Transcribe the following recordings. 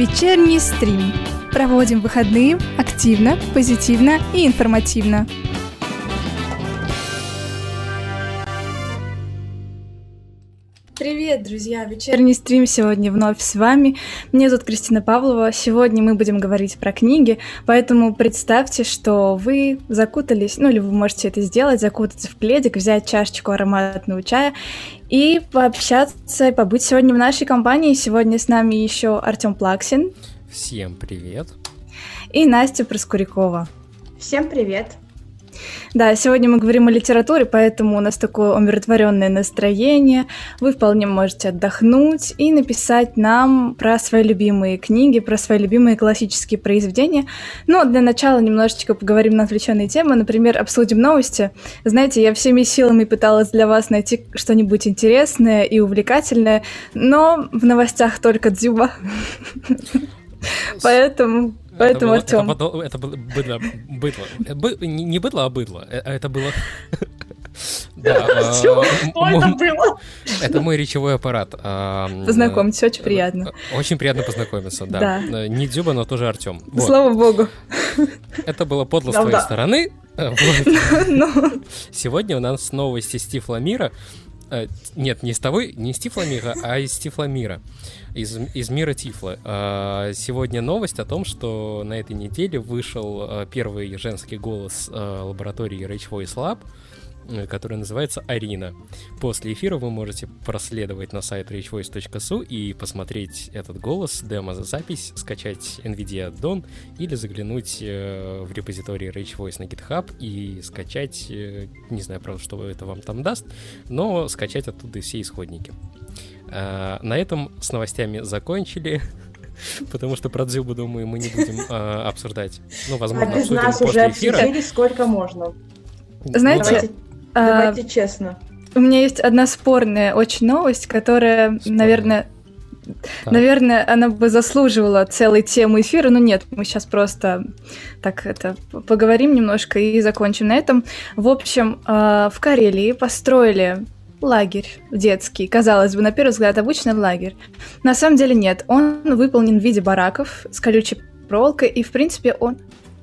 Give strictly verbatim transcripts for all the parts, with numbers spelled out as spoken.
Вечерний стрим. Проводим выходные активно, позитивно и информативно. Привет, друзья! Вечерний стрим сегодня вновь с вами. Меня зовут Кристина Павлова. Сегодня мы будем говорить про книги, поэтому представьте, что вы закутались, ну или вы можете это сделать, закутаться в пледик, взять чашечку ароматного чая и пообщаться, и побыть сегодня в нашей компании. Сегодня с нами еще Артем Плаксин. Всем привет! И Настя Проскурякова. Всем привет! Да, сегодня мы говорим о литературе, поэтому у нас такое умиротворенное настроение. Вы вполне можете отдохнуть и написать нам про свои любимые книги, про свои любимые классические произведения. Но для начала немножечко поговорим на отвлеченные темы. Например, обсудим новости. Знаете, я всеми силами пыталась для вас найти что-нибудь интересное и увлекательное, но в новостях только Дзюба. Поэтому... Поэтому, это Артём. Было, это, это было быдло. быдло. Бы, не, не быдло, а быдло. Это было... Да, что это было? Это мой речевой аппарат. Познакомьтесь, очень приятно. Очень приятно познакомиться, да. Не Дзюба, но тоже Артём. Слава богу. Это было подло с твоей стороны. Сегодня у нас новости с Тифломира. Нет, не из того, не из Тифломира, а из Тифломира, из, из мира Тифла. Сегодня новость о том, что на этой неделе вышел первый женский голос лаборатории Rage Voice Lab, который называется Арина. После эфира вы можете проследовать на сайт рейч войс точка эс ю и посмотреть этот голос, демо-запись, скачать NVIDIA Dawn или заглянуть в репозиторий Rage Voice на GitHub и скачать, не знаю, правда, что это вам там даст, но скачать оттуда все исходники. На этом с новостями закончили. Потому что про Дзюбу, думаю, мы не будем а, обсуждать. Ну, возможно, а без обсудим нас после уже эфира. обсудили сколько можно. Знаете, давайте, а, давайте честно. У меня есть одна спорная очень новость, которая, спорная. наверное, так. наверное, она бы заслуживала целой темы эфира, но нет, мы сейчас просто так это поговорим немножко и закончим на этом. В общем, в Карелии построили лагерь детский, казалось бы, на первый взгляд, обычный лагерь. На самом деле нет, он выполнен в виде бараков с колючей проволокой, и, в принципе, он...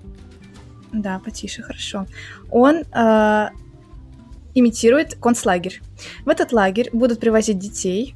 Да, потише, хорошо. Он э, имитирует концлагерь. В этот лагерь будут привозить детей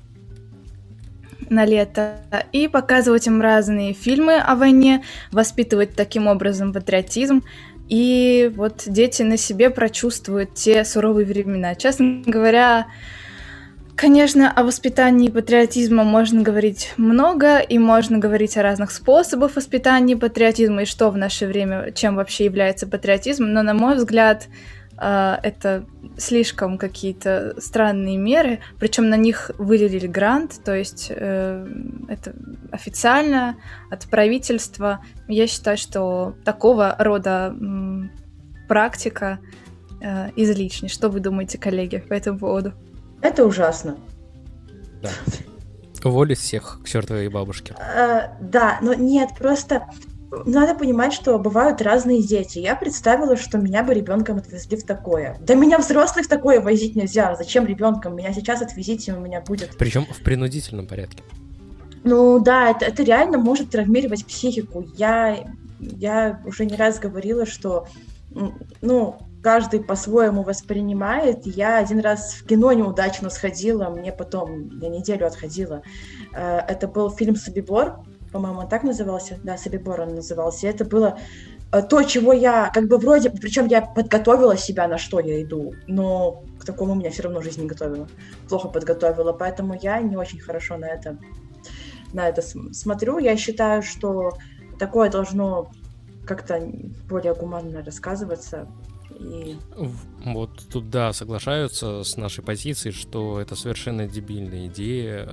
на лето и показывать им разные фильмы о войне, воспитывать таким образом патриотизм. И вот дети на себе прочувствуют те суровые времена. Честно говоря, конечно, о воспитании патриотизма можно говорить много, и можно говорить о разных способах воспитания патриотизма, и что в наше время, чем вообще является патриотизм, но, на мой взгляд, это слишком какие-то странные меры, причем на них выделили грант, то есть э, это официально от правительства. Я считаю, что такого рода м, практика э, излишня. Что вы думаете, коллеги, по этому поводу? Это ужасно. Да. Уволить всех к чертовой бабушке. А, да, но нет, просто... Надо понимать, что бывают разные дети. Я представила, что меня бы ребенком отвезли в такое. Да меня взрослых в такое возить нельзя. Зачем ребенком? Меня сейчас отвезите, у меня будет... Причем в принудительном порядке. Ну да, это, это реально может травмировать психику. Я, я уже не раз говорила, что ну, каждый по-своему воспринимает. Я один раз в кино неудачно сходила, мне потом я неделю отходила. Это был фильм «Собибор». По-моему, он так назывался, да, Собибор он назывался. Это было то, чего я, как бы вроде, причем я подготовила себя, на что я иду, но к такому меня все равно жизнь не готовила, плохо подготовила, поэтому я не очень хорошо на это, на это смотрю. Я считаю, что такое должно как-то более гуманно рассказываться. И... Вот тут, да, соглашаются с нашей позицией, что это совершенно дебильная идея.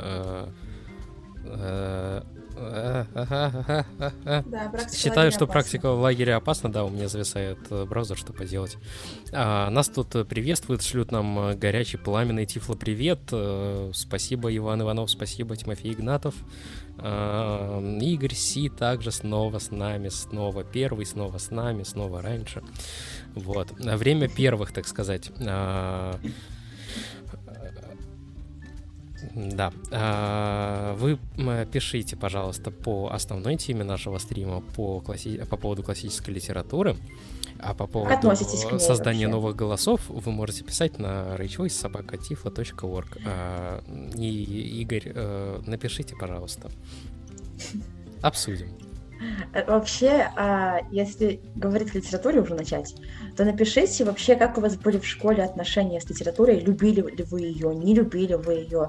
Да, Считаю, что опасна. Практика в лагере опасна, да, у меня зависает браузер, что поделать. А, нас тут приветствуют, шлют нам горячий пламенный тифло-привет. Спасибо, Иван Иванов, спасибо, Тимофей Игнатов. А, Игорь Си также снова с нами, снова первый, снова с нами, снова раньше. Вот. Время первых, так сказать. А, Да. вы пишите, пожалуйста, по основной теме нашего стрима по, класси... по поводу классической литературы, а по поводу создания вообще новых голосов вы можете писать на рейчвойс собака тифло точка орг. И, Игорь, напишите, пожалуйста. Обсудим. Вообще, если говорить о литературе уже начать, то напишите вообще, как у вас были в школе отношения с литературой, любили ли вы ее, не любили вы ее.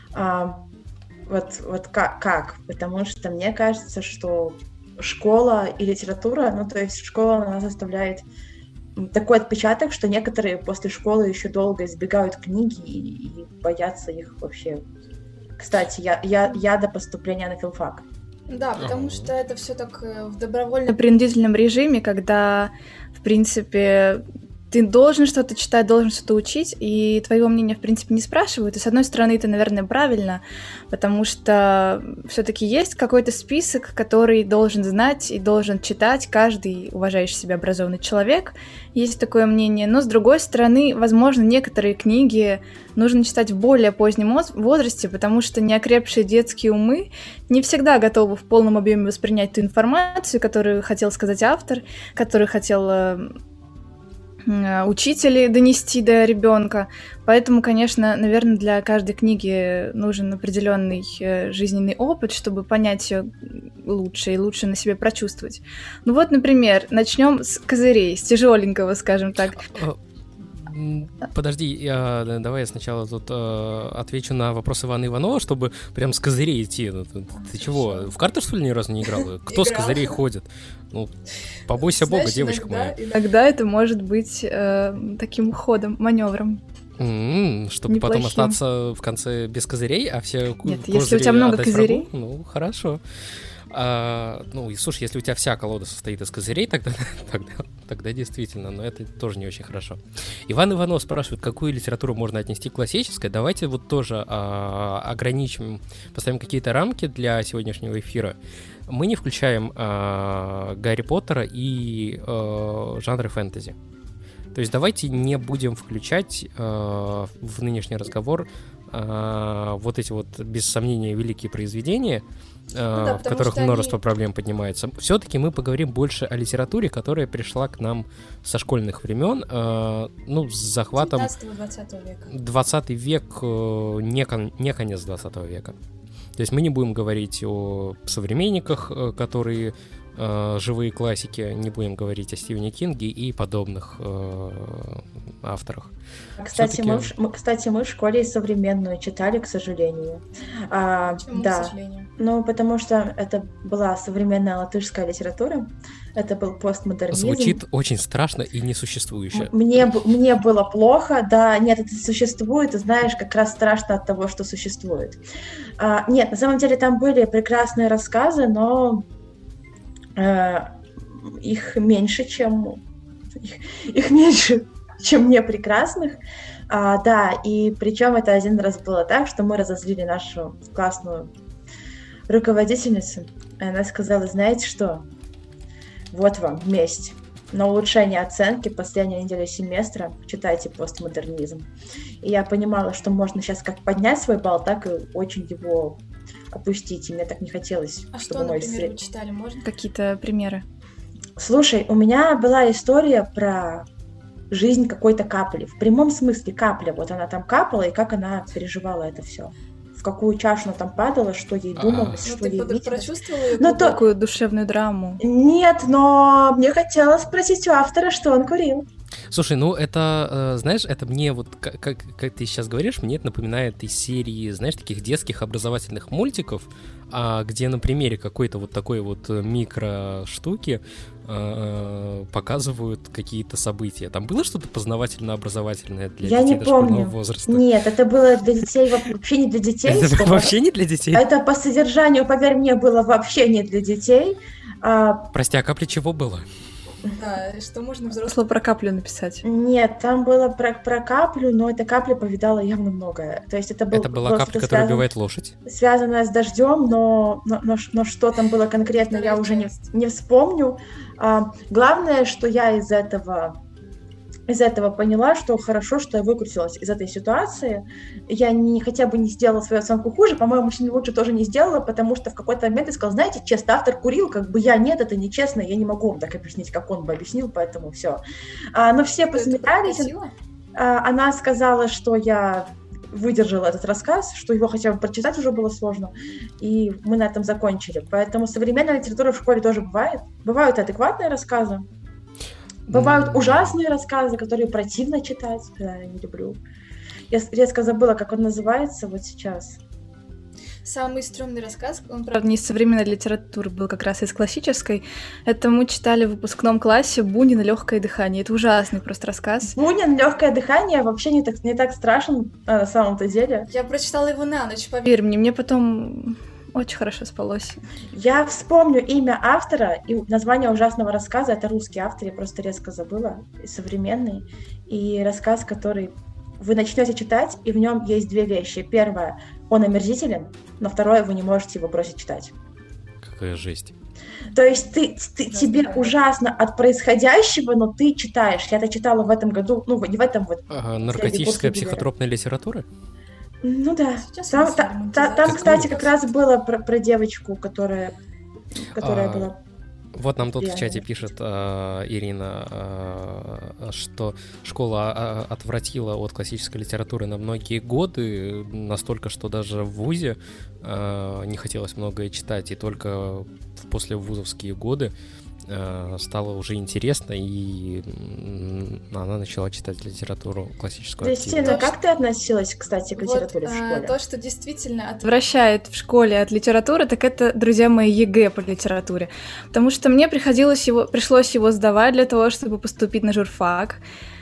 Вот, вот как, как? Потому что мне кажется, что школа и литература, ну то есть школа она заставляет такой отпечаток, что некоторые после школы еще долго избегают книги и, и боятся их вообще. Кстати, я, я, я до поступления на филфак. Да, потому что это все так в добровольно-принудительном режиме, когда, в принципе, ты должен что-то читать, должен что-то учить, и твоего мнения, в принципе, не спрашивают. И, с одной стороны, это, наверное, правильно, потому что все-таки есть какой-то список, который должен знать и должен читать каждый уважающий себя образованный человек. Есть такое мнение. Но, с другой стороны, возможно, некоторые книги нужно читать в более позднем возрасте, потому что неокрепшие детские умы не всегда готовы в полном объеме воспринять ту информацию, которую хотел сказать автор, которую хотел учители донести до ребенка. Поэтому, конечно, наверное, для каждой книги нужен определенный жизненный опыт, чтобы понять ее лучше и лучше на себе прочувствовать. Ну вот, например, начнем с козырей, с тяжеленького, скажем так. Подожди, я, давай я сначала тут э, отвечу на вопрос Ивана Иванова, чтобы прям с козырей идти. Ну, ты, ты чего, в карты, что ли, ни разу не играла? Кто с козырей ходит? Ну, побойся Знаешь, бога, девочка иногда, моя. Иногда это может быть э, таким ходом, маневром. Mm-hmm, чтобы неплохим. Потом остаться в конце без козырей, а все Нет, если у тебя много козырей. Врагу, ну, хорошо. А, ну, и слушай, если у тебя вся колода состоит из козырей, тогда, тогда, тогда действительно, но это тоже не очень хорошо. Иван Иванов спрашивает, какую литературу можно отнести к классической. Давайте вот тоже а, ограничим, поставим какие-то рамки для сегодняшнего эфира. Мы не включаем а, Гарри Поттера и а, жанры фэнтези. То есть давайте не будем включать а, в нынешний разговор а, вот эти вот, без сомнения, великие произведения, ну, да, в которых множество они... проблем поднимается. Все-таки мы поговорим больше о литературе, которая пришла к нам со школьных времен, э, ну, с захватом... девятнадцатого-двадцатого века. двадцатый век, э, не, кон... не конец двадцатого века. То есть мы не будем говорить о современниках, э, которые э, живые классики, не будем говорить о Стивене Кинге и подобных э, авторах. Кстати мы, в, мы, кстати, мы в школе современную читали, к сожалению. А, Почему, да. к сожалению? Ну, потому что это была современная латышская литература, это был постмодернизм. Звучит очень страшно и несуществующе. Мне, мне было плохо, да, нет, это существует, и знаешь, как раз страшно от того, что существует. А, нет, на самом деле там были прекрасные рассказы, но а, их меньше, чем... Их, их меньше... чем не прекрасных. А, да, и причем это один раз было так, что мы разозлили нашу классную руководительницу. И она сказала, знаете что, вот вам месть. На улучшение оценки последняя неделя семестра читайте постмодернизм. И я понимала, что можно сейчас как поднять свой балл, так и очень его опустить. И мне так не хотелось. А что, например, сред... вы читали? Можно какие-то примеры? Слушай, у меня была история про жизнь какой-то капли. В прямом смысле капля. Вот она там капала, и как она переживала это все. В какую чашу она там падала, что ей думалось, а-а-а. Что ну, ей виделось. Ты прочувствовала но то... такую душевную драму? Нет, но мне хотелось спросить у автора, что он курил. Слушай, ну это, знаешь, это мне вот, как, как, как ты сейчас говоришь, мне это напоминает из серии, знаешь, таких детских образовательных мультиков, а, где на примере какой-то вот такой вот микро-штуки а, показывают какие-то события. Там было что-то познавательно-образовательное для Я детей дошкольного возраста? Нет, это было для детей, вообще не для детей. Это вообще не для детей? Это по содержанию, поверь мне, было вообще не для детей. Прости, а капли чего было? Да, что можно взрослому про каплю написать? Нет, там было про, про каплю, но эта капля повидала явно многое. То есть это, был, это была капля, которая связан, убивает лошадь? Связанная с дождем, но, но, но, но что там было конкретно, я уже не, не вспомню. А, главное, что я из этого из этого поняла, что хорошо, что я выкрутилась из этой ситуации. Я не, хотя бы не сделала свою оценку хуже, по-моему, очень лучше тоже не сделала, потому что в какой-то момент я сказала, знаете, честно, автор курил, как бы я нет, это нечестно, я не могу вам так объяснить, как он бы объяснил, поэтому все. А, но все посмеялись. А, она сказала, что я выдержала этот рассказ, что его хотя бы прочитать уже было сложно, и мы на этом закончили. Поэтому современная литература в школе тоже бывает. Бывают адекватные рассказы, бывают ужасные рассказы, которые противно читать, да, я не люблю. Я резко забыла, как он называется вот сейчас. Самый стрёмный рассказ, он, правда, не из современной литературы, был как раз из классической. Это мы читали в выпускном классе «Бунин. Лёгкое дыхание». Это ужасный просто рассказ. «Бунин. Лёгкое дыхание» вообще не так, не так страшен а, на самом-то деле. Я прочитала его на ночь, поверь мне, мне потом очень хорошо спалось. Я вспомню имя автора и название ужасного рассказа. Это русский автор, я просто резко забыла, современный. И рассказ, который вы начнете читать, и в нем есть две вещи. Первое, он омерзителен, но второе, вы не можете его бросить читать. Какая жесть. То есть ты, ты, тебе ужасно от происходящего, но ты читаешь. Я это читала в этом году, ну, не в этом вот. Ага, наркотическая психотропная литература? Ну да. Там, там, там, там кстати, как раз было про, про девочку, которая, которая а... была... Вот нам тут в чате пишет э, Ирина, э, что школа э, отвратила от классической литературы на многие годы, настолько, что даже в вузе э, не хотелось многое читать, и только в послевузовские годы э, стало уже интересно, и она начала читать литературу классическую. Кристина, как ты относилась, кстати, к литературе вот, в школе? А, то, что действительно отвращает в школе от литературы, так это, друзья мои, ЕГЭ по литературе. Потому что мне приходилось его, пришлось его сдавать для того, чтобы поступить на журфак.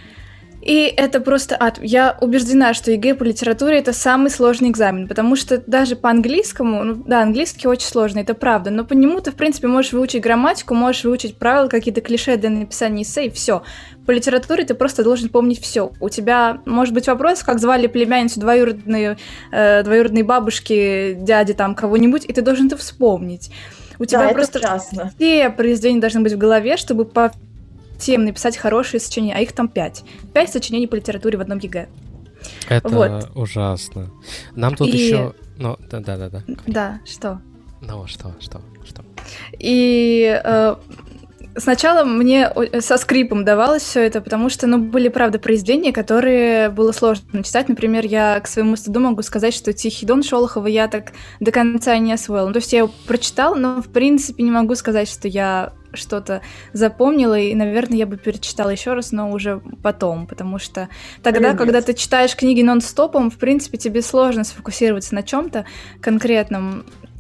И это просто ад. Я убеждена, что ЕГЭ по литературе — это самый сложный экзамен, потому что даже по английскому, ну да, английский очень сложный, это правда, но по нему ты, в принципе, можешь выучить грамматику, можешь выучить правила, какие-то клише для написания эссе, и все. По литературе ты просто должен помнить все. У тебя может быть вопрос, как звали племянницу двоюродные, э, двоюродные бабушки, дяди там кого-нибудь, и ты должен это вспомнить. У тебя да, просто ужасно. Все произведения должны быть в голове, чтобы по тем написать хорошие сочинения, а их там пять. Пять сочинений по литературе в одном ЕГЭ. Это вот. Ужасно. Нам тут и... еще... Ну, да-да-да. Да, что? Ну, что, что, что? И э, сначала мне со скрипом давалось все это, потому что, ну, были, правда, произведения, которые было сложно читать. Например, я к своему стыду могу сказать, что «Тихий дон» Шолохова я так до конца не освоила. Ну, то есть я его прочитала, но, в принципе, не могу сказать, что я что-то запомнила, и, наверное, я бы перечитала еще раз, но уже потом, потому что тогда, Привет. Когда ты читаешь книги нон-стопом, в принципе, тебе сложно сфокусироваться на чем-то конкретном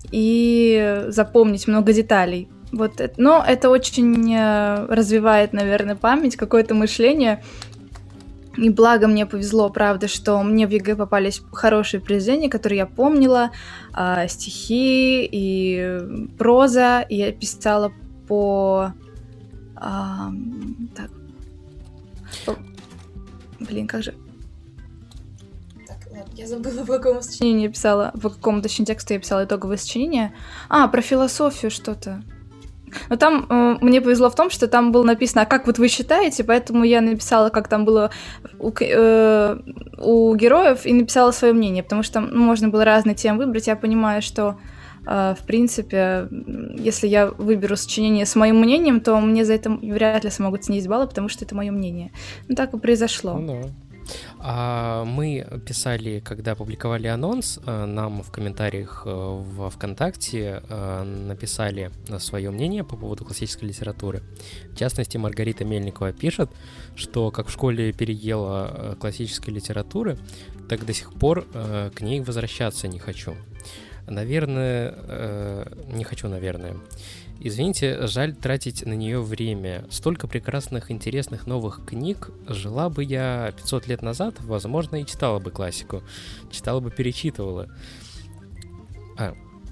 и запомнить много деталей. Вот, но это очень развивает, наверное, память, какое-то мышление. И благо мне повезло, правда, что мне в ЕГЭ попались хорошие произведения, которые я помнила, э, стихи и проза, и я писала по... А, так. По, блин, как же... Так, ладно, я забыла, в каком сочинении я писала, в каком, точнее, тексте я писала итоговое сочинение. А, про философию что-то. Но там э, мне повезло в том, что там было написано, а как вот вы считаете, поэтому я написала, как там было у, э, у героев, и написала свое мнение, потому что ну, можно было разные темы выбрать. Я понимаю, что в принципе, если я выберу сочинение с моим мнением, то мне за это вряд ли смогут снизить баллы, потому что это мое мнение. Ну, так и произошло. Ну, да. А мы писали, когда публиковали анонс, нам в комментариях в ВКонтакте написали свое мнение по поводу классической литературы. В частности, Маргарита Мельникова пишет, что как в школе переела классической литературы, так до сих пор к ней возвращаться не хочу. Наверное, э, не хочу, наверное. Извините, жаль тратить на нее время. Столько прекрасных, интересных новых книг. Жила бы я пятьсот лет назад, возможно, и читала бы классику. Читала бы, перечитывала. А.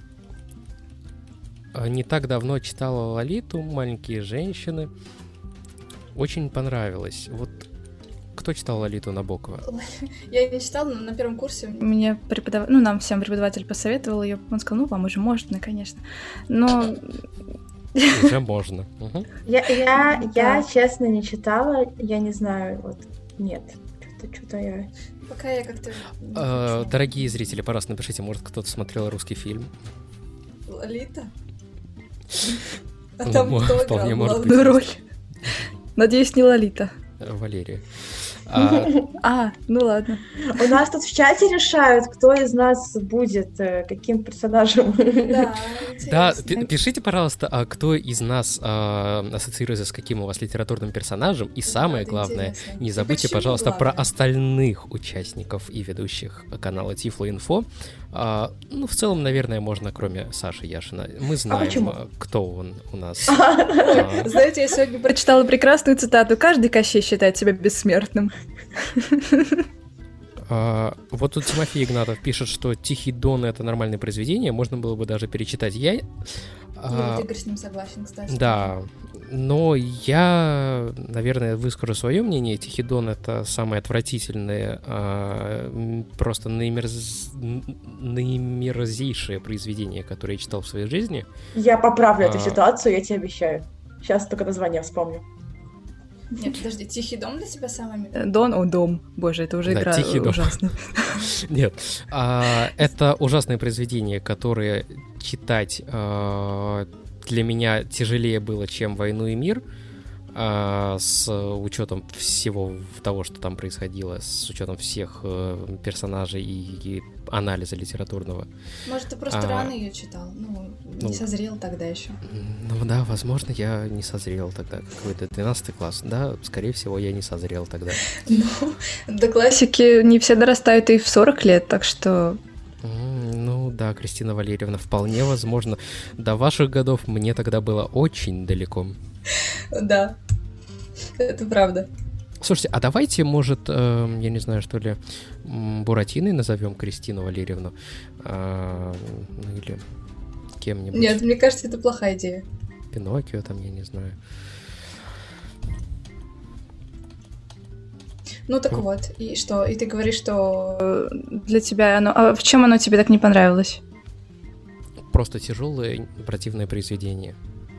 Не так давно читала Лолиту, «Маленькие женщины». Очень понравилось. Вот кто читал Лолиту Набокова? Я не читала, но на первом курсе мне преподав... ну, нам всем преподаватель посоветовал ее. Он сказал, ну, вам уже можно, конечно. Но уже можно. Угу. Я, я, я, честно, не читала, я не знаю, вот, нет, что-то, что-то я... Пока я как-то... Э, дорогие зрители, пожалуйста, напишите, может, кто-то смотрел русский фильм? Лолита? А Ну, там мо- кто вполне играл может быть. главную роль? Надеюсь, не Лолита. Валерия. А, А, ну ладно. У нас тут в чате решают, кто из нас будет э, каким персонажем. Да, Да, интересно. пи- пишите, пожалуйста, а кто из нас а, ассоциируется с каким у вас литературным персонажем. И самое это главное, интересно. не И забудьте, почему пожалуйста, про главное? остальных участников и ведущих канала Тифлоинфо. А, ну, в целом, наверное, можно, кроме Саши Яшина. Мы знаем, почему? а, кто он у нас. Ой, А, знаете, я сегодня прочитала прекрасную цитату. Каждый Кощей считает себя бессмертным. а, Вот тут Тимофей Игнатов пишет, что «Тихий Дон» — это нормальное произведение, можно было бы даже перечитать. Я... а, И вот Игорь с ним согласен, кстати. Да, но я, наверное, выскажу свое мнение. «Тихий Дон» — это самое отвратительное, а, м, просто наимерз... н- наимерзейшее произведение, которое я читал в своей жизни. Я поправлю эту А. ситуацию, я тебе обещаю. Сейчас только название вспомню. Нет, подожди, «Тихий дом» для тебя самый... Дон, о, дом. Боже, это уже Да, игра «Тихий дом». ужасная. Нет, а, это ужасное произведение, которое читать а, для меня тяжелее было, чем «Войну и мир», а, с учетом всего того, что там происходило, с учетом всех э, персонажей и, и анализа литературного. Может, ты просто А. рано ее читал? Ну, Ну. не созрел тогда еще. Ну да, возможно, я не созрел тогда. Какой-то двенадцатый класс. Да, скорее всего, я не созрел тогда. Ну, до классики не все дорастают и в сорок лет, так что... М, Ну да, Кристина Валерьевна, вполне возможно. До ваших годов мне тогда было очень далеко. Да, это правда. Слушайте, а давайте, может, э, я не знаю, что ли, м, Буратиной назовем Кристину Валерьевну? А, ну или кем-нибудь. Нет, мне кажется, это плохая идея. Пиноккио там, я не знаю. Ну так вот, и что? И ты говоришь, что для тебя оно... А в чем оно тебе так не понравилось? Просто тяжелое, противное произведение.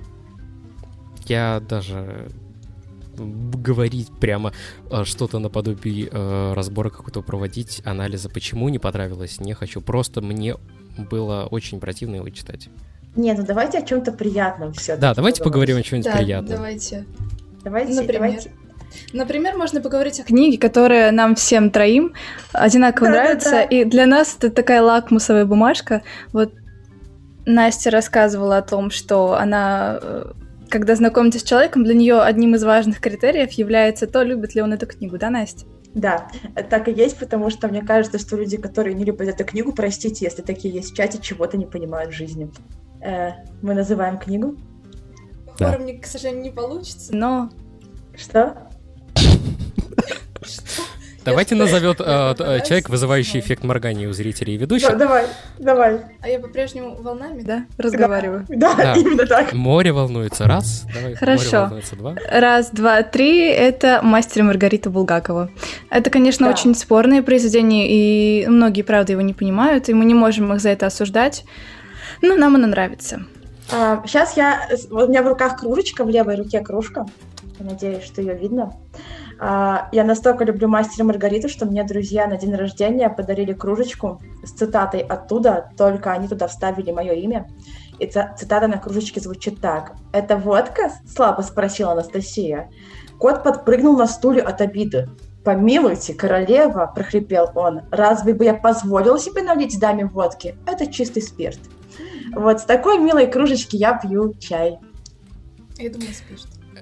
Я даже говорить прямо э, что-то наподобие э, разбора какой-то проводить, анализа, почему не понравилось, не хочу. Просто мне было очень противно его читать. Не, ну давайте о чем-то приятном все. Да, давайте поговорим о чем-нибудь Да, приятном. давайте. Давайте, Например. давайте. Например, можно поговорить о книге, которая нам всем троим одинаково Да-да-да. нравится, и для нас это такая лакмусовая бумажка. Вот Настя рассказывала о том, что она, э, когда знакомится с человеком, для нее одним из важных критериев является то, любит ли он эту книгу, да, Настя? Да, так и есть, потому что мне кажется, что люди, которые не любят эту книгу, простите, если такие есть в чате, чего-то не понимают в жизни. Э, мы называем книгу. Да. Скоро мне, к сожалению, не получится. Но Что? Давайте Я назовет что, я э, т- э, попадаюсь? человек, вызывающий Ну. эффект моргания у зрителей и Да, ведущих. давай, давай. А я по-прежнему волнами? да, разговариваю. Да, Да. именно так. Море волнуется. Раз. Давай. Хорошо. Море волнуется. Два. Раз, два, три — это «Мастер и Маргарита» Булгакова. Это, конечно, Да. очень спорное произведение, и многие, правда, его не понимают, и мы не можем их за это осуждать, но нам оно нравится. А, сейчас я... Вот у меня в руках кружечка, в левой руке кружка. Я надеюсь, что ее видно. А, я настолько люблю «Мастера и Маргариту», что мне друзья на день рождения подарили кружечку с цитатой оттуда, только они туда вставили мое имя. И ца- цитата на кружечке звучит так. «Это водка?» — слабо спросила Анастасия. Кот подпрыгнул на стуле от обиды. «Помилуйте, королева!» — прохрипел он. «Разве бы я позволил себе налить даме водки? Это чистый спирт». Вот с такой милой кружечки я пью чай. Я думаю, спишь.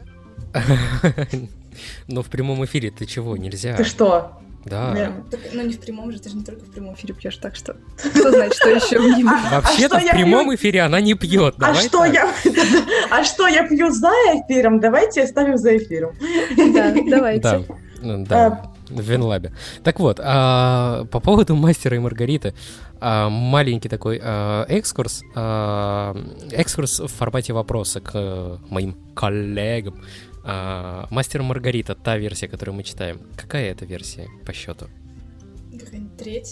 Но в прямом эфире ты чего? Нельзя. Ты что? Да. Не- Так, ну, не в прямом же, ты же не только в прямом эфире. Эфире пьешь, так что кто знает, что еще в нем. Вообще-то А что в я прямом эфире она не пьет. А Давай что, так. я... а что я пью за эфиром? Давайте оставим за эфиром. Да, давайте. Да, ну, да, в Винлабе. Так вот, а, по поводу «Мастера и Маргариты», а, маленький такой а, экскурс, а, экскурс в формате вопроса к э, моим коллегам. А, «Мастер и Маргарита», та версия, которую мы читаем, какая это версия по счету? Какая-нибудь третья?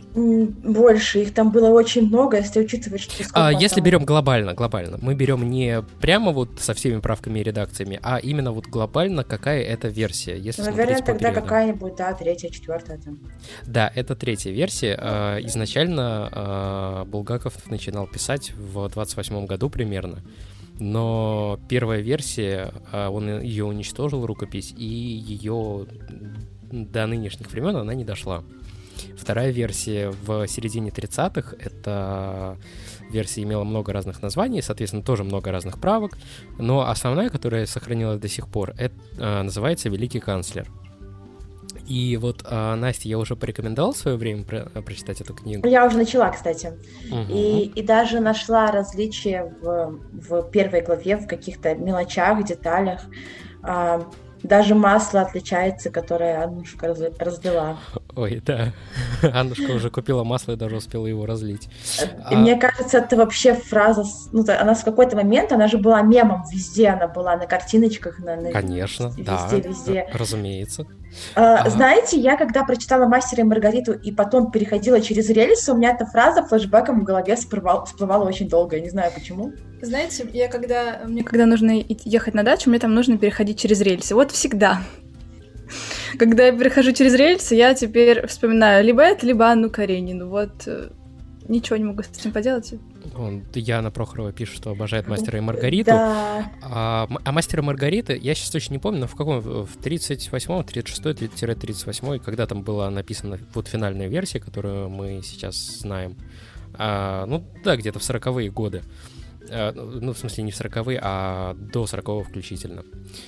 Больше, их там было очень много, если учитывать, что... А, если там... берем глобально, глобально, мы берем не прямо вот со всеми правками и редакциями, а именно вот глобально, какая это версия, если Наверное, смотреть по тогда периоду. какая-нибудь, да, третья, четвертая там. Да, это третья версия. А, изначально а, Булгаков начинал писать в двадцать восьмом году примерно, но первая версия, а, он ее уничтожил, рукопись, и ее до нынешних времен она не дошла. Вторая версия в середине тридцатых, эта версия имела много разных названий, соответственно, тоже много разных правок, но основная, которая сохранилась до сих пор, это а, называется «Великий канцлер». И вот, а, Настя, я уже порекомендовал в свое время про- прочитать эту книгу. Я уже начала, кстати. Угу. И, и даже нашла различия в, в первой главе, в каких-то мелочах, деталях. А, даже масло отличается, которое Аннушка раз, разлила. Ой, да. Аннушка уже купила масло и даже успела его разлить. И а... мне кажется, это вообще фраза... Ну, она в какой-то момент, она же была мемом везде, она была на картиночках, на, на... Конечно, везде, да, везде. Разумеется. А, а... Знаете, я когда прочитала «Мастера и Маргариту» и потом переходила через рельсы, у меня эта фраза флешбэком в голове всплывала, всплывала очень долго, я не знаю почему. Знаете, я когда... Мне когда нужно ехать на дачу, мне там нужно переходить через рельсы. Вот всегда. Когда я перехожу через рельсы, я теперь вспоминаю либо это, либо Анну Каренину. Вот ничего не могу с этим поделать. Вон, Яна Прохорова пишет, что обожает «Мастера и Маргариту». Да. А, а «Мастера и Маргарита», я сейчас точно не помню, но в каком? В тридцать восьмом, тридцать шестом, тридцать восьмом, когда там была написана вот финальная версия, которую мы сейчас знаем. А, ну да, где-то в сороковые годы. А, ну, в смысле, не в сороковые, а до сорокового включительно.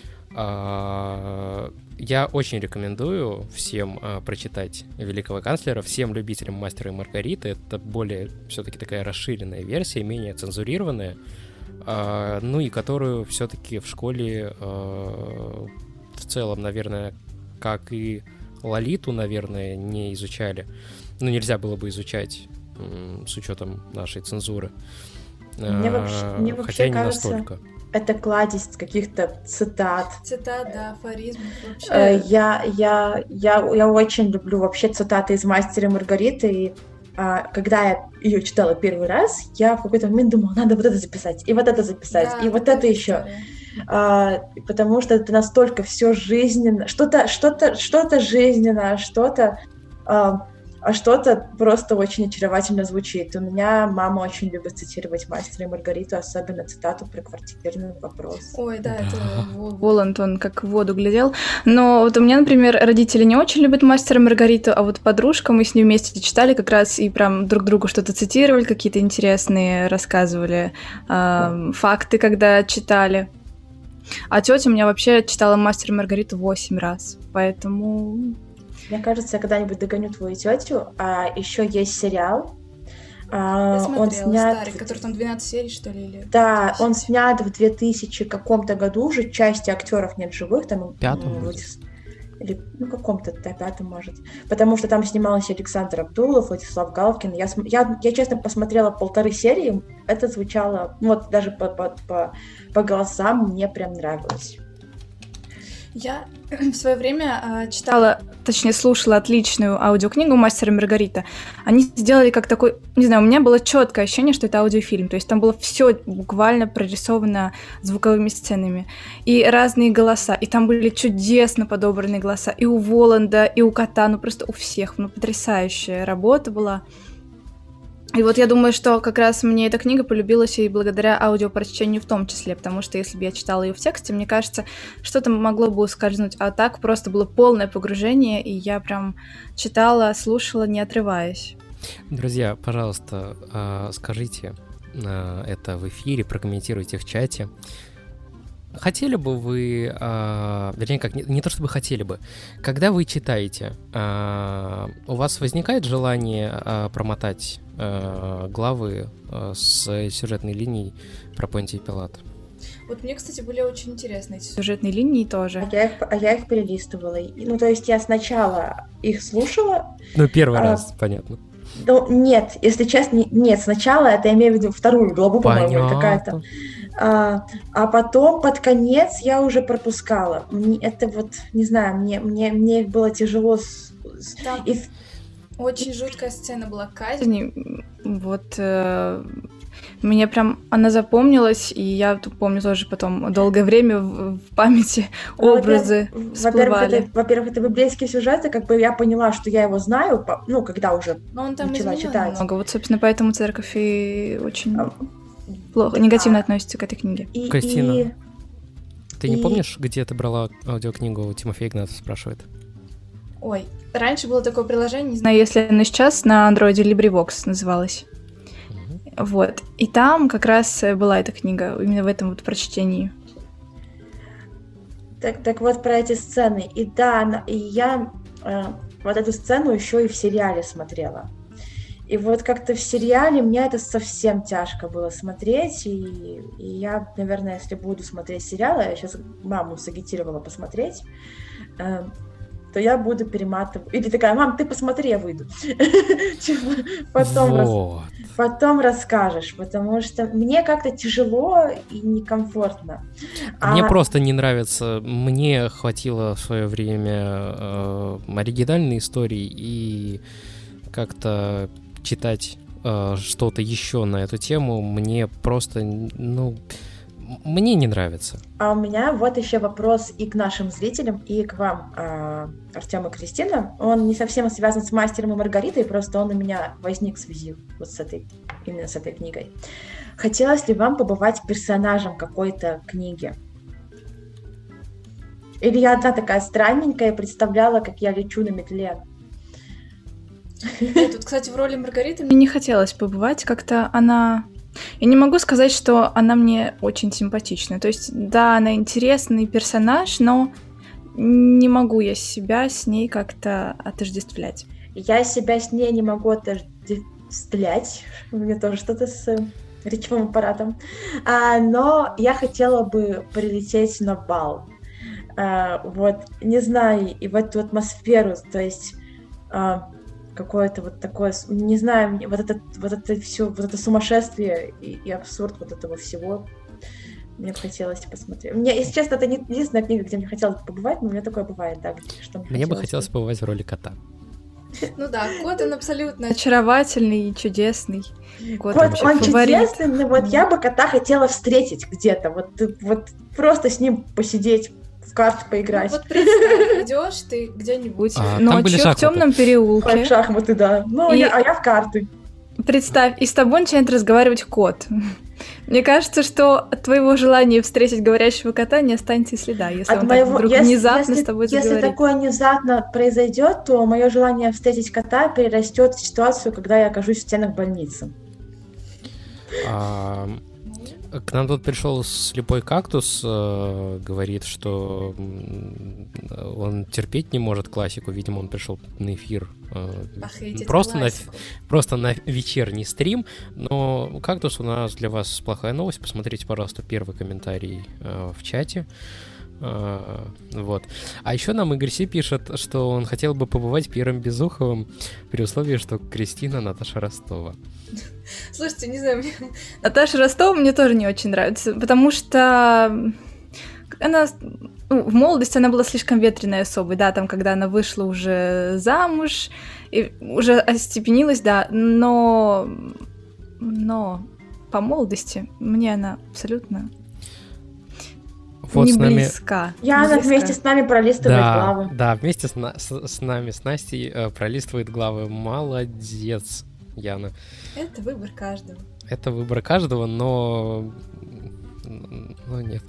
А, я очень рекомендую всем а, прочитать «Великого канцлера», всем любителям «Мастера и Маргариты». Это более все-таки такая расширенная версия, менее цензурированная, а, ну и которую все-таки в школе а, в целом, наверное, как и «Лолиту», наверное, не изучали. Ну, нельзя было бы изучать м, с учетом нашей цензуры. Мне а, вообще, мне хотя вообще не кажется... настолько. Это кладезь каких-то цитат. Цитат, да, афоризмов вообще. Uh, я, я, я, я очень люблю вообще цитаты из «Мастера и Маргариты». И uh, когда я ее читала первый раз, я в какой-то момент думала, надо вот это записать, и вот это записать, да, и вот это еще. Uh, потому что это настолько все жизненно. Что-то, что-то, что-то жизненное, что-то... Uh, а что-то просто очень очаровательно звучит. У меня мама очень любит цитировать «Мастера и Маргариту», особенно цитату про квартирный вопрос. Ой, да, это Воланд, он как в воду глядел. Но вот у меня, например, родители не очень любят «Мастера и Маргариту», а вот подружка, мы с ней вместе читали как раз и прям друг другу что-то цитировали, какие-то интересные рассказывали э, факты, когда читали. А тетя у меня вообще читала «Мастера и Маргариту» восемь раз, поэтому... Мне кажется, я когда-нибудь догоню твою тетю. А еще есть сериал. Я смотрела, он снят... старый, который там двенадцать серий, что ли? Или... Да, он снят в две тысячи каком-то году, уже части актеров нет живых. Там, пятом ну, или, ну, каком-то, да, пятом, может. Потому что там снимался Александр Абдулов, Владислав Галкин. Я, я, я, честно, посмотрела полторы серии. Это звучало, ну, вот даже по, по, по, по голосам мне прям нравилось. Я в свое время э, читала, точнее, слушала отличную аудиокнигу «Мастер и Маргарита». Они сделали как такой, не знаю, у меня было четкое ощущение, что это аудиофильм. То есть там было все буквально прорисовано звуковыми сценами. И разные голоса. И там были чудесно подобранные голоса. И у Воланда, и у кота. Ну, просто у всех. Ну, потрясающая работа была. И вот я думаю, что как раз мне эта книга полюбилась и благодаря аудиопрочтению в том числе, потому что если бы я читала ее в тексте, мне кажется, что-то могло бы ускользнуть, а так просто было полное погружение, и я прям читала, слушала, не отрываясь. Друзья, пожалуйста, скажите это в эфире, прокомментируйте в чате. Хотели бы вы, э, вернее, как, не, не то чтобы хотели бы, когда вы читаете, э, у вас возникает желание э, промотать э, главы э, с сюжетной линией про Понтия Пилата? Вот мне, кстати, были очень интересны эти сюжетные линии тоже. А я их, а я их перелистывала. Ну, то есть я сначала их слушала. Ну, первый а... раз, понятно. Ну, нет, если честно, нет, сначала, это я имею в виду вторую главу, по-моему, какая-то. А, а потом под конец я уже пропускала. Мне, это вот, не знаю, мне, мне, мне было тяжело. С, да. и... Очень жуткая сцена была казни. Вот э, мне прям она запомнилась, и я помню тоже потом долгое время в, в памяти образы во-первых, всплывали. Во-первых это, во-первых, это библейский сюжет, и как бы я поняла, что я его знаю, ну, когда уже Но он там начала читать. Много. Вот, собственно, поэтому церковь и очень а, плохо, негативно а, относится к этой книге. И, Кристина, и, ты и... не помнишь, где ты брала аудиокнигу? Тимофей Игнатов спрашивает. Ой, раньше было такое приложение, не знаю, если оно сейчас на андроиде LibriVox называлось. Mm-hmm. Вот. И там как раз была эта книга, именно в этом вот прочтении. Так, так вот про эти сцены. И да, и я э, вот эту сцену еще и в сериале смотрела. И вот как-то в сериале мне это совсем тяжко было смотреть. И, и я, наверное, если буду смотреть сериал, я сейчас маму сагитировала посмотреть, э, то я буду перематывать. Или такая: мам, ты посмотри, я выйду. Потом, вот. рас... Потом расскажешь, потому что мне как-то тяжело и некомфортно. Мне а... просто не нравится. Мне хватило в свое время э, оригинальной истории, и как-то читать э, что-то еще на эту тему мне просто, ну... Мне не нравится. А у меня вот еще вопрос и к нашим зрителям, и к вам, Артём и Кристина. Он не совсем связан с «Мастером и Маргаритой», просто он у меня возник в связи вот с этой, именно с этой книгой. Хотелось ли вам побывать персонажем какой-то книги? Или я одна такая странненькая представляла, как я лечу на метле? Нет, тут, кстати, в роли Маргариты мне не хотелось побывать, как-то она... Я не могу сказать, что она мне очень симпатична. То есть, да, она интересный персонаж, но не могу я себя с ней как-то отождествлять. Я себя с ней не могу отождествлять. У меня тоже что-то с речевым аппаратом. А, но я хотела бы прилететь на бал. А, вот, не знаю, и в эту атмосферу, то есть... А, какое-то вот такое, не знаю, вот это, вот это все, вот это сумасшествие и, и абсурд вот этого всего, мне бы хотелось посмотреть. Мне, если честно, это не единственная книга, где мне хотелось бы побывать, но у меня такое бывает, да, что мне, мне бы хотелось бы побывать в роли кота. Ну да, кот, он абсолютно очаровательный и чудесный. Кот, кот он фаворит. Чудесный, но вот я бы кота хотела встретить где-то, вот, вот просто с ним посидеть, в карты поиграть. Ну, вот представь, идешь ты где-нибудь а, ночью в темном переулке. В шахматы, да. Ну, и... я, а я в карты. Представь, и с тобой начинает разговаривать кот. Мне кажется, что от твоего желания встретить говорящего кота не останется и следа, если от он моего... так вдруг если, внезапно если, с тобой заговорит. заговорит. Если такое внезапно произойдет, то мое желание встретить кота перерастет в ситуацию, когда я окажусь в стенах больницы. А... К нам тут пришел слепой кактус, э, говорит, что он терпеть не может классику. Видимо, он пришел на эфир э, Ах, просто, на, просто на вечерний стрим. Но кактус, у нас для вас плохая новость. Посмотрите, пожалуйста, первый комментарий э, в чате. Uh, вот. А еще нам Игорь Си пишет, что он хотел бы побывать первым Безуховым при условии, что Кристина Наташа Ростова. Слушайте, не знаю, мне... Наташа Ростова мне тоже не очень нравится, потому что она... Ну, в молодости она была слишком ветреной особой, да, там, когда она вышла уже замуж, и уже остепенилась, да, но... Но по молодости мне она абсолютно... Вот не с нами... близка. Я близко. Вместе с нами пролистывает да, главы. Да, вместе с, на... с, с нами, с Настей э, пролистывает главы. Молодец, Яна. Это выбор каждого. Это выбор каждого, но... Ну, нет.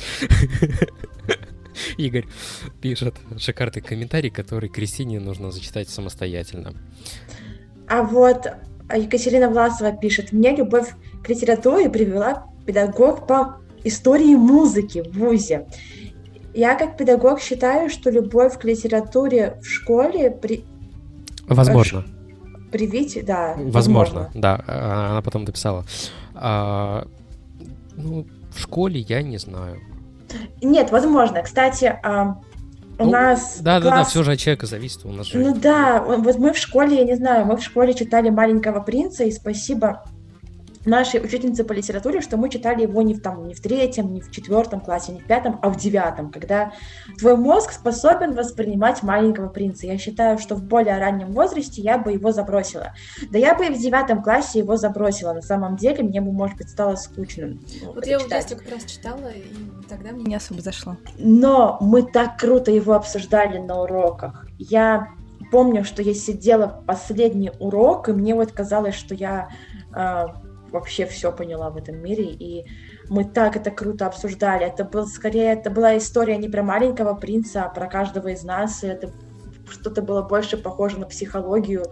Игорь пишет шикарный комментарий, который Кристине нужно зачитать самостоятельно. А вот Екатерина Власова пишет: «Мне любовь к литературе привела педагог по истории музыки в вузе. Я как педагог считаю, что любовь к литературе в школе при... Возможно. Привить, да. Возможно, возможно. Да. Она потом дописала. А, ну, в школе я не знаю. Нет, возможно. Кстати, а, у ну, нас... Да, класс... да, да, все же от человека зависит. У нас же... Ну да, вот мы в школе, я не знаю, мы в школе читали «Маленького принца», и спасибо нашей учительницы по литературе, что мы читали его не в, там, не в третьем, не в четвертом классе, не в пятом, а в девятом, когда твой мозг способен воспринимать «Маленького принца». Я считаю, что в более раннем возрасте я бы его забросила. Да я бы и в девятом классе его забросила. На самом деле мне бы, может быть, стало скучно. Ну, вот я в детстве как раз читала, и тогда мне не особо зашло. Но мы так круто его обсуждали на уроках. Я помню, что я сидела в последний урок, и мне вот казалось, что я... Э, вообще все поняла в этом мире, и мы так это круто обсуждали. Это был скорее, это была история не про «Маленького принца», а про каждого из нас, и это что-то было больше похоже на психологию.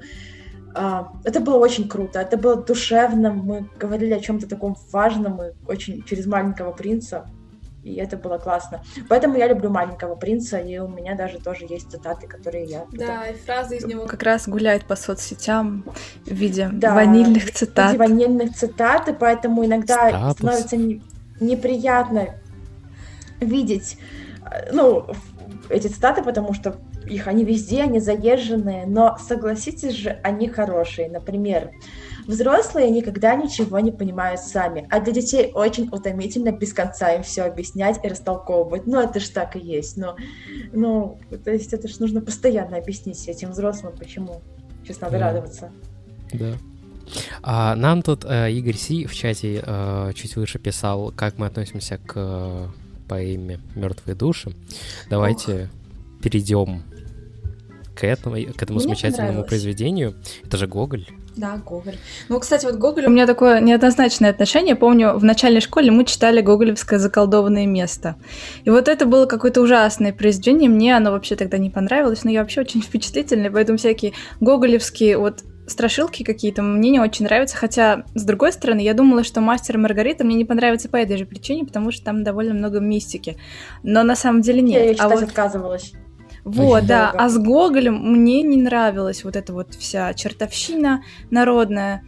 Это было очень круто, это было душевно, мы говорили о чем-то таком важном, и очень через «Маленького принца», и это было классно. Поэтому я люблю «Маленького принца», и у меня даже тоже есть цитаты, которые я... Да, и фразы из него как раз гуляют по соцсетям в виде да, ванильных цитат. В виде ванильных цитат, и поэтому иногда Статус. становится не, неприятно видеть, ну, эти цитаты, потому что их они везде, они заезженные, но согласитесь же, они хорошие. Например, взрослые никогда ничего не понимают сами, а для детей очень утомительно без конца им все объяснять и растолковывать. Ну, это ж так и есть. Но, ну, то есть это ж нужно постоянно объяснить этим взрослым, почему. Сейчас надо да. радоваться. Да. А, нам тут э, Игорь Си в чате э, чуть выше писал, как мы относимся к э, поэме «Мертвые души». Давайте Ох. перейдем к этому, к этому замечательному произведению. Это же Гоголь. Да, Гоголь. Ну, кстати, вот Гоголь... У меня такое неоднозначное отношение. Помню, в начальной школе мы читали гоголевское «Заколдованное место». И вот это было какое-то ужасное произведение. Мне оно вообще тогда не понравилось, но я вообще очень впечатлительная, поэтому всякие гоголевские вот страшилки какие-то мне не очень нравятся. Хотя, с другой стороны, я думала, что «Мастер и Маргарита» мне не понравится по этой же причине, потому что там довольно много мистики. Но на самом деле нет. Я ее читать а вот... отказывалась. Вот, да, а с Гоголем мне не нравилась вот эта вот вся чертовщина народная.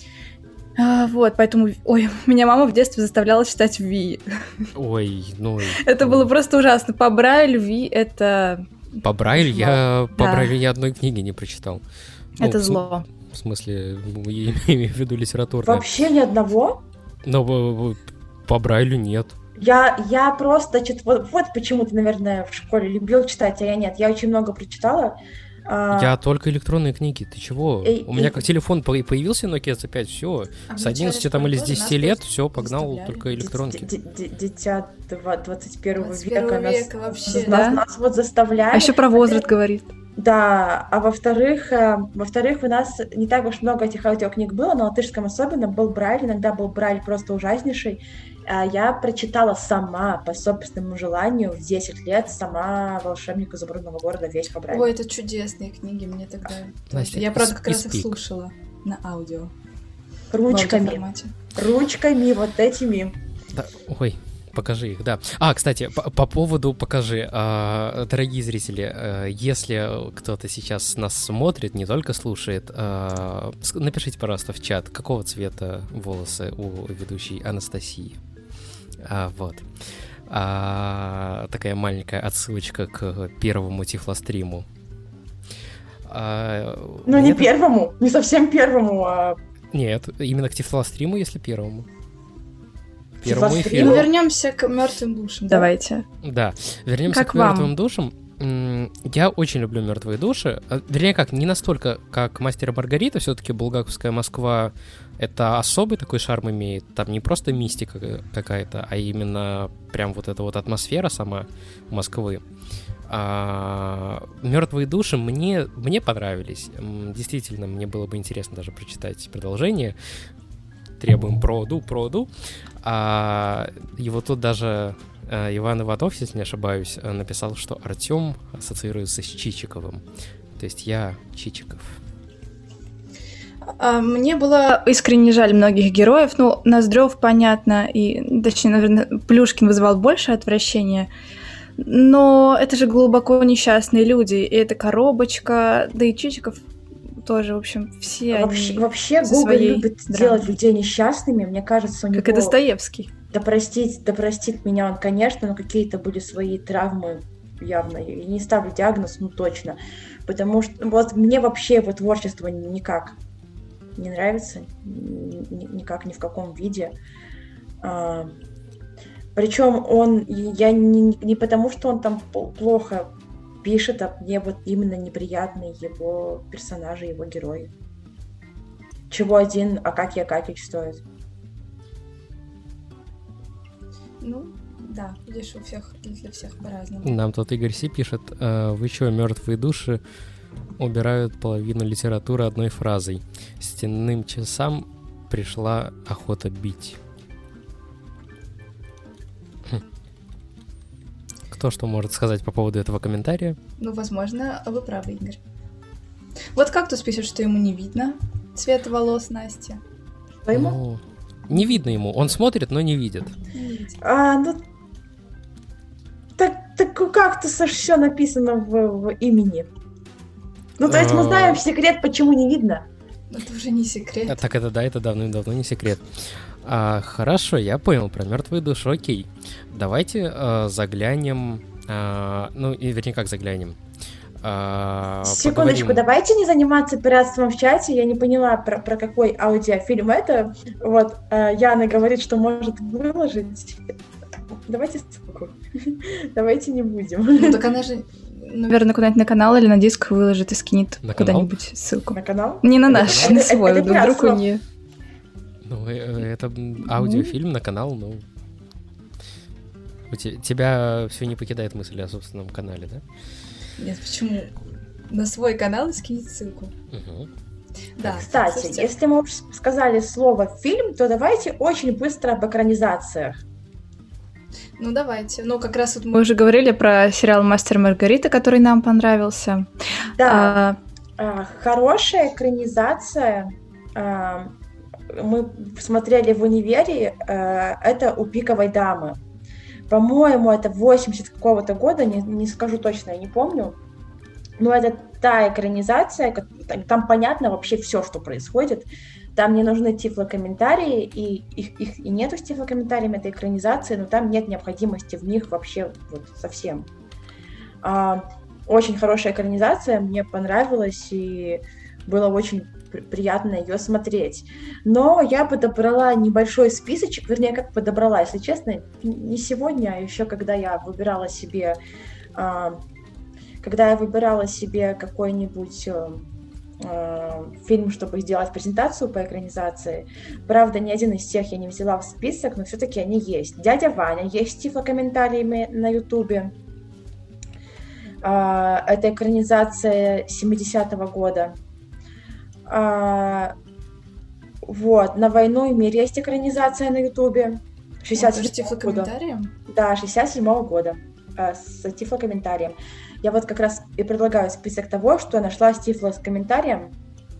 А, вот, поэтому, ой, меня мама в детстве заставляла читать Ви. Ой, ну... Это было просто ужасно. По Брайлю Ви это... По Брайлю я... По Брайлю ни одной книги не прочитал. Это зло. В смысле, я имею в виду литературное. Вообще ни одного? Но по Брайлю нет. Я, я просто... Вот, вот почему ты, наверное, в школе любил читать, а я нет. Я очень много прочитала. Я а... только электронные книги. Ты чего? И, У меня и... как телефон появился Nokia си пять, все. А с одиннадцати там или с десяти лет все, погнал только электронки. Дитя двадцать первого века. Нас, вообще, нас, да? нас вот заставляли. А еще про возраст говорит. Да, а во-вторых, во-вторых, у нас не так уж много этих аудиокниг было, но на латышском особенно был Брайль, иногда был Брайль просто ужаснейший. Я прочитала сама, по собственному желанию, в десять лет, сама «Волшебник изумрудного города» весь по Брайлю. Ой, это чудесные книги, мне тогда... Настя, я, правда, как раз их слушала на аудио. Ручками. Ручками вот этими. Да, ой, покажи их, да. А, кстати, по, по поводу покажи. А, дорогие зрители, а, если кто-то сейчас нас смотрит, не только слушает, а, напишите, пожалуйста, в чат, какого цвета волосы у ведущей Анастасии. А, вот. А, такая маленькая отсылочка к первому тифлостриму. А, ну, не это... первому, не совсем первому, а... Нет, именно к тифлостриму, если первому. Первому эфиру. Мы вернемся к мертвым душам. Давайте. Да, вернемся как к мертвым вам? душам. Я очень люблю «Мертвые души». Вернее, как, не настолько, как «Мастер и Маргарита». Все-таки булгаковская Москва — это особый такой шарм имеет. Там не просто мистика какая-то, а именно прям вот эта вот атмосфера сама Москвы. А «Мертвые души» мне, мне понравились. Действительно, мне было бы интересно даже прочитать продолжение. Требуем проводу, проводу. А его тут даже... Иван Иванов, если не ошибаюсь, написал, что Артём ассоциируется с Чичиковым. То есть я Чичиков. Мне было искренне жаль многих героев. Ну, Ноздрёв, понятно, и, точнее, наверное, Плюшкин вызывал больше отвращения. Но это же глубоко несчастные люди. И эта коробочка, да и Чичиков тоже, в общем, все вообще, они... Вообще Гоголь любит делать людей несчастными, мне кажется, у него... Как и Достоевский. Да простить, да простит меня он, конечно, но какие-то были свои травмы явно. Я не ставлю диагноз, ну точно. Потому что вот мне вообще его творчество никак не нравится ни, никак, ни в каком виде. А, причем он, я не, не потому, что он там плохо пишет, а мне вот именно неприятны его персонажи, его герои. Чего один Акакий Акакич стоит? Ну, да, видишь, у всех, для всех по-разному. Нам тут Игорь Си пишет, вы чё, мертвые души убирают половину литературы одной фразой. Стенным часам пришла охота бить. Хм. Кто что может сказать по поводу этого комментария? Ну, возможно, вы правы, Игорь. Вот Кактус пишет, что ему не видно цвет волос Насти. Что ему? Ну, не видно ему. Он смотрит, но не видит. Не видит. А, ну... Так, так у Кактуса все написано в, в имени. Ну, то есть мы знаем секрет, почему не видно. Это уже не секрет. Так это да, это давным-давно не секрет. А, хорошо, я понял про мертвые души, окей. Давайте а, заглянем... А, ну, и вернее, как заглянем? А, Секундочку, поговорим... давайте не заниматься пиратством в чате. Я не поняла, про, про какой аудиофильм это. Вот, а, Яна говорит, что может выложить. Давайте ссылку. Давайте не будем. Ну, так она же... Наверное, куда-нибудь на канал или на диск выложит и скинет на куда-нибудь ссылку. На канал? Не на на наш, канал? на свой. Это, это вдруг у нее. Ну, это аудиофильм mm-hmm. на канал, ну... У te- тебя все не покидает мысль о собственном канале, да? Нет, почему? На свой канал и скинет ссылку. Угу. Да. Кстати, слушайте, если мы уже сказали слово «фильм», то давайте очень быстро об экранизациях. Ну, давайте. Ну, как раз вот мы уже говорили про сериал «Мастер и Маргарита», который нам понравился. Да, а... хорошая экранизация. Мы смотрели в универе, это «У пиковой дамы». По-моему, это восемьдесят какого-то года, не, не скажу точно, я не помню. Но это та экранизация, там понятно вообще все, что происходит. Там не нужны тифлокомментарии, и их, их и нету с тифлокомментариями этой экранизации, но там нет необходимости в них вообще вот совсем. А, очень хорошая экранизация, мне понравилась, и было очень приятно ее смотреть. Но я подобрала небольшой списочек, вернее, как подобрала, если честно, не сегодня, а еще когда я выбирала себе, а, когда я выбирала себе какой-нибудь а, фильм, чтобы сделать презентацию по экранизации. Правда, ни один из тех я не взяла в список, но все-таки они есть. «Дядя Ваня» есть с тифлокомментариями на Ютубе. А, это экранизация семидесятого года. А, вот, «На войну и мир» есть экранизация на Ютубе. шестьдесят седьмого года. Да, шестьдесят седьмого года. А, с тифлокомментарием. Я вот как раз и предлагаю список того, что я нашла с тифлокомментарием.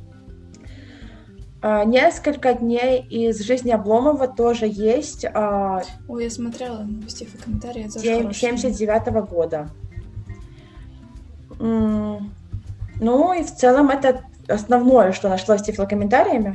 А, «Несколько дней из жизни Обломова» тоже есть. А, Ой, я смотрела с тифлокомментарием. семьдесят девятого года. М- ну и в целом это основное, что нашлось с тифлокомментариями.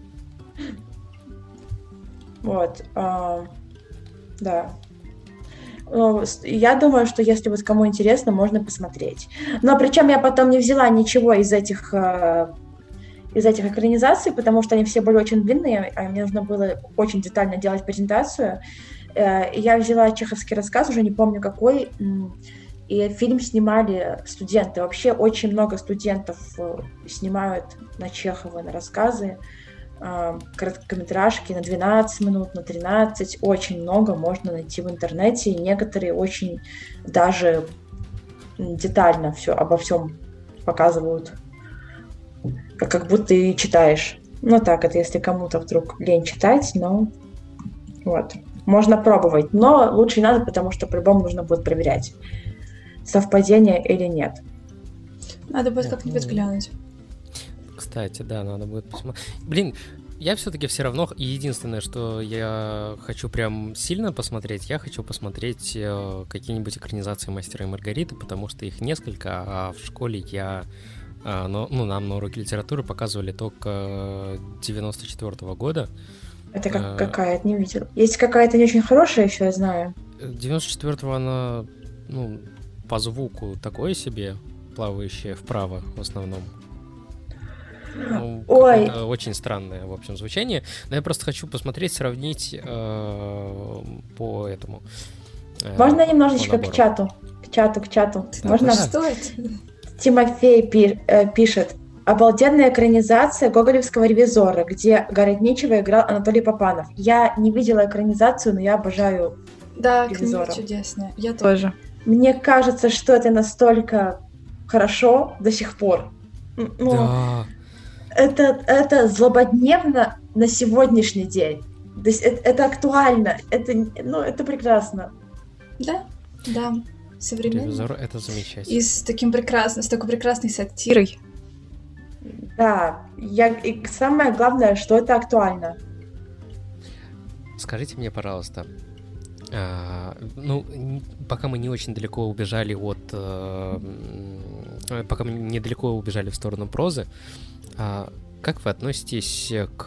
Вот. А, да. Ну, я думаю, что если вот кому интересно, можно посмотреть. Но причем я потом не взяла ничего из этих, из этих экранизаций, потому что они все были очень длинные, а мне нужно было очень детально делать презентацию. Я взяла чеховский рассказ, уже не помню какой, и фильм снимали студенты. Вообще очень много студентов снимают на Чехова, на рассказы, короткометражки на двенадцать минут, на тринадцать. Очень много можно найти в интернете. И некоторые очень даже детально все, обо всем показывают. Как, как будто и читаешь. Ну так, это если кому-то вдруг лень читать, но вот. Можно пробовать, но лучше не надо, потому что по-любому нужно будет проверять, совпадение или нет. Надо будет как-нибудь глянуть. Кстати, да, надо будет посмотреть. Блин, я все-таки все равно, единственное, что я хочу прям сильно посмотреть, я хочу посмотреть э, какие-нибудь экранизации «Мастера и Маргариты», потому что их несколько, а в школе я, э, ну, ну, нам на уроке литературы показывали только девяносто четвёртого года. Это как, какая-то, не видел. Есть какая-то не очень хорошая еще, я знаю. девяносто четвёртого она, ну, по звуку такое себе, плавающее вправо в основном. Ну, Ой. очень странное, в общем, звучание. Но я просто хочу посмотреть, сравнить э, по этому. Э, Можно немножечко по к чату? К чату, к чату. Да, Можно? да. Что это? Тимофей пи- э, пишет. Обалденная экранизация гоголевского «Ревизора», где Городничего играл Анатолий Папанов. Я не видела экранизацию, но я обожаю Да, книга «Ревизора». чудесная. Я тоже. Тоже. Мне кажется, что это настолько хорошо до сих пор. М, Ну, Да. это, это злободневно на сегодняшний день. То есть это, это актуально, это, ну, это прекрасно. Да, да. Современно. Ревизор — это замечательно. И с таким прекрасным, с такой прекрасной сатирой. Тирой. Да, я, и самое главное, что это актуально. Скажите мне, пожалуйста, а, ну, н- пока мы не очень далеко убежали от... э, м, пока мы недалеко убежали в сторону прозы, а, как вы относитесь к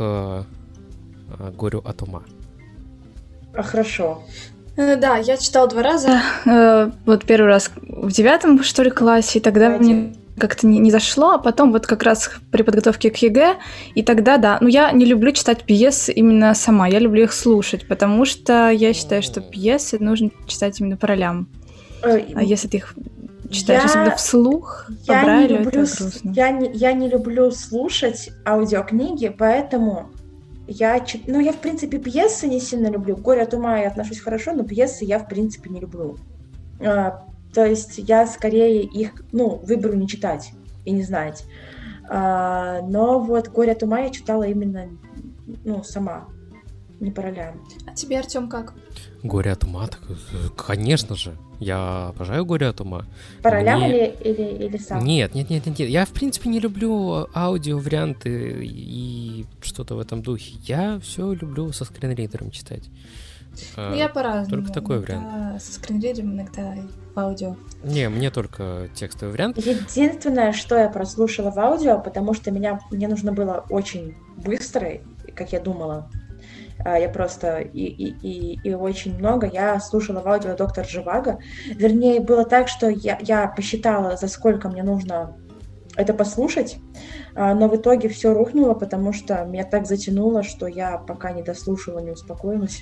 а, «Горю от ума»? А, Хорошо. Э, Да, я читала два раза. Э, Вот первый раз в девятом, что ли, классе, и тогда Давайте. мне как-то не, не зашло, а потом вот как раз при подготовке к ЕГЭ, и тогда да. Ну, я не люблю читать пьесы именно сама, я люблю их слушать, потому что я считаю, что пьесы нужно читать именно по ролям. Э, А если ты их читаешь Я- особенно вслух, по Я не, Брайлю, люблю, это с- грустно. я, не, я не люблю слушать аудиокниги, поэтому я, чит- ну, я, в принципе, пьесы не сильно люблю. К «Горе от ума» я отношусь хорошо, но пьесы я, в принципе, не люблю. А, то есть я скорее их, ну, выберу не читать и не знать. А, но вот «Горе от ума» я читала именно, ну, сама, не по ролям. А тебе, Артём, как? «Горе от ума»? Так, э, конечно же. Я обожаю «Горе от ума». По ролям Мне- или, или, или сам? Нет, нет, нет, нет, нет. Я, в принципе, не люблю аудио-варианты и что-то в этом духе. Я все люблю со скринридером читать. А, Ну, я по-разному. только такой Иногда со скринридером, иногда и в аудио. Не, мне только текстовый вариант. Единственное, что я прослушала в аудио, потому что меня, мне нужно было очень быстро, как я думала. А, Я просто и, и, и, и очень много. Я слушала в аудио «Доктор Живаго». Вернее, было так, что я, я посчитала, за сколько мне нужно это послушать, а, но в итоге все рухнуло, потому что меня так затянуло, что я пока не дослушала, не успокоилась.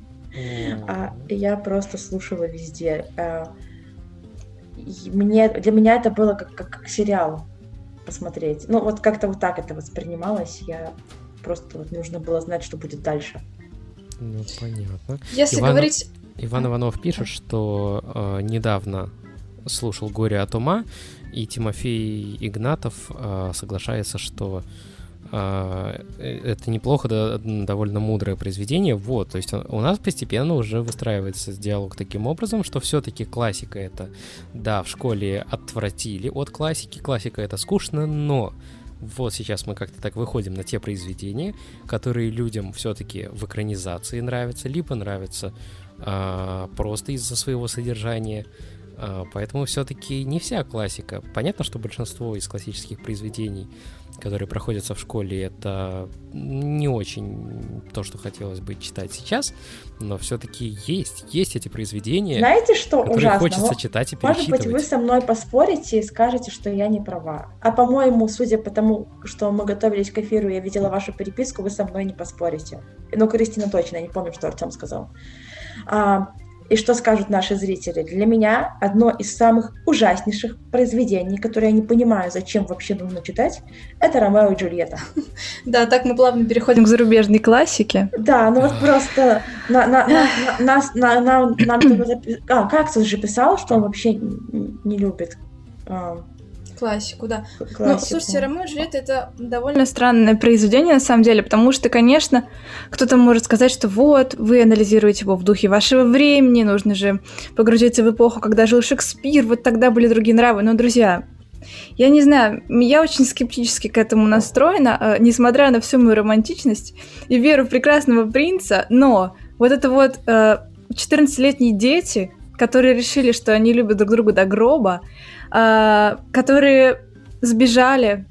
А я просто слушала везде. А, и Мне, для меня это было как, как, как сериал посмотреть. Ну, вот как-то вот так это воспринималось. Я просто вот нужно было знать, что будет дальше. Ну, понятно. Если Иван- говорить... Иван Иванов пишет, что э, недавно слушал «Горе от ума», и Тимофей Игнатов э, соглашается, что э, это неплохо, да, довольно мудрое произведение. Вот, то есть у нас постепенно уже выстраивается диалог таким образом, что все-таки классика — это, да, в школе отвратили от классики, классика — это скучно, но вот сейчас мы как-то так выходим на те произведения, которые людям все-таки в экранизации нравятся, либо нравятся а, просто из-за своего содержания. А, поэтому все-таки не вся классика. Понятно, что большинство из классических произведений, которые проходятся в школе, это не очень то, что хотелось бы читать сейчас, но все-таки есть, есть эти произведения, Знаете, что которые ужасно? хочется Мо- читать и Может быть, перечитывать. вы со мной поспорите и скажете, что я не права. А по-моему, судя по тому, что мы готовились к эфиру, я видела вашу переписку, вы со мной не поспорите. Ну, Кристина точно, я не помню, что Артем сказал. А, и что скажут наши зрители? Для меня одно из самых ужаснейших произведений, которые я не понимаю, зачем вообще нужно читать, это «Ромео и Джульетта». Да, так мы плавно переходим К зарубежной классике. Да, ну вот просто на, на, на, на, нас- на, на- нам кто-то запи- а, Кактус же писал, что он вообще н- не любит а, к классику, да. Ну, классику. слушайте, «Ромео и Джульетта» — это довольно... Довольно странное произведение, на самом деле, потому что, конечно, кто-то может сказать, что вот, вы анализируете его в духе вашего времени, нужно же погрузиться в эпоху, когда жил Шекспир, вот тогда были другие нравы. Но, друзья, я не знаю, я очень скептически к этому настроена, э, несмотря на всю мою романтичность и веру в прекрасного принца, но вот это вот э, четырнадцатилетние дети, которые решили, что они любят друг друга до гроба, э, которые сбежали,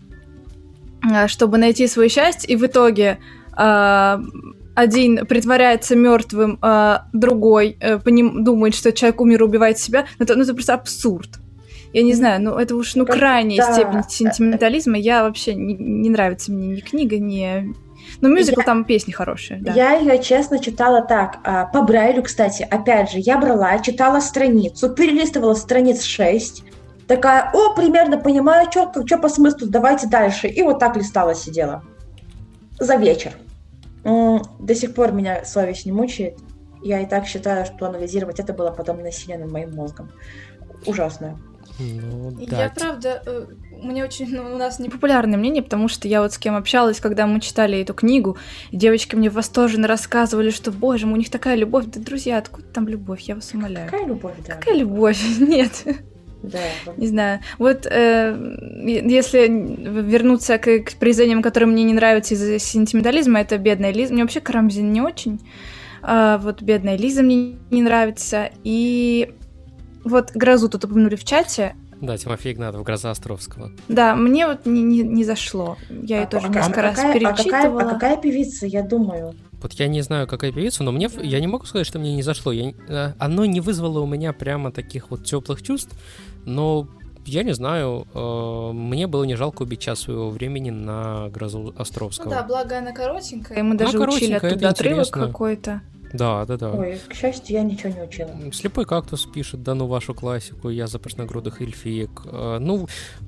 э, чтобы найти свое счастье, и в итоге э, один притворяется мертвым, э, другой э, поним- думает, что человек умер и убивает себя. Ну, это, ну, это просто абсурд. Я не знаю, ну это уж ну Как- крайняя да. степень сентиментализма. Я вообще не, не нравится мне ни книга, ни... Ну, мюзикл, Я- там песни хорошие, да. Я ее, честно, читала так, а, по Брайлю, кстати, опять же, я брала, читала страницу, перелистывала страниц шесть, такая, о, примерно понимаю, что по смыслу, давайте дальше, и вот так листала, сидела за вечер. М, До сих пор меня совесть не мучает, я и так считаю, что анализировать это было потом насилие над моим мозгом. Ужасно. Ну, Я, да. правда, э, мне очень... Ну, у нас не... Популярное мнение, потому что я вот с кем общалась, когда мы читали эту книгу, и девочки мне восторженно рассказывали, что, боже мой, у них такая любовь. Да, друзья, откуда там любовь, я вас умоляю. Какая любовь, да. Какая любовь? Нет. Да. Не знаю. Вот э, если вернуться к, к произведениям, которые мне не нравятся из-за сентиментализма, это «Бедная Лиза». Мне вообще Карамзин не очень. А вот «Бедная Лиза» мне не нравится. И вот «Грозу» тут упомянули в чате. Да, Тимофей Игнатов, «Гроза Островского». Да, мне вот не, не, не зашло. Я ее тоже а, несколько а раз какая, перечитывала. А какая, а какая певица, я думаю? Вот я не знаю, какая певица, но мне я не могу сказать, что мне не зашло. Я, э, оно не вызвало у меня прямо таких вот теплых чувств, но я не знаю, э, мне было не жалко убить час своего времени на «Грозу Островского». Ну да, благо она коротенькая. И мы даже Ну, учили коротенькая, оттуда это отрывок интересно. какой-то. Да, да, да. Ой, к счастью, я ничего не учила. «Слепой кактус» пишет, да ну вашу классику, «Я за пышногрудых эльфиек». Э, ну,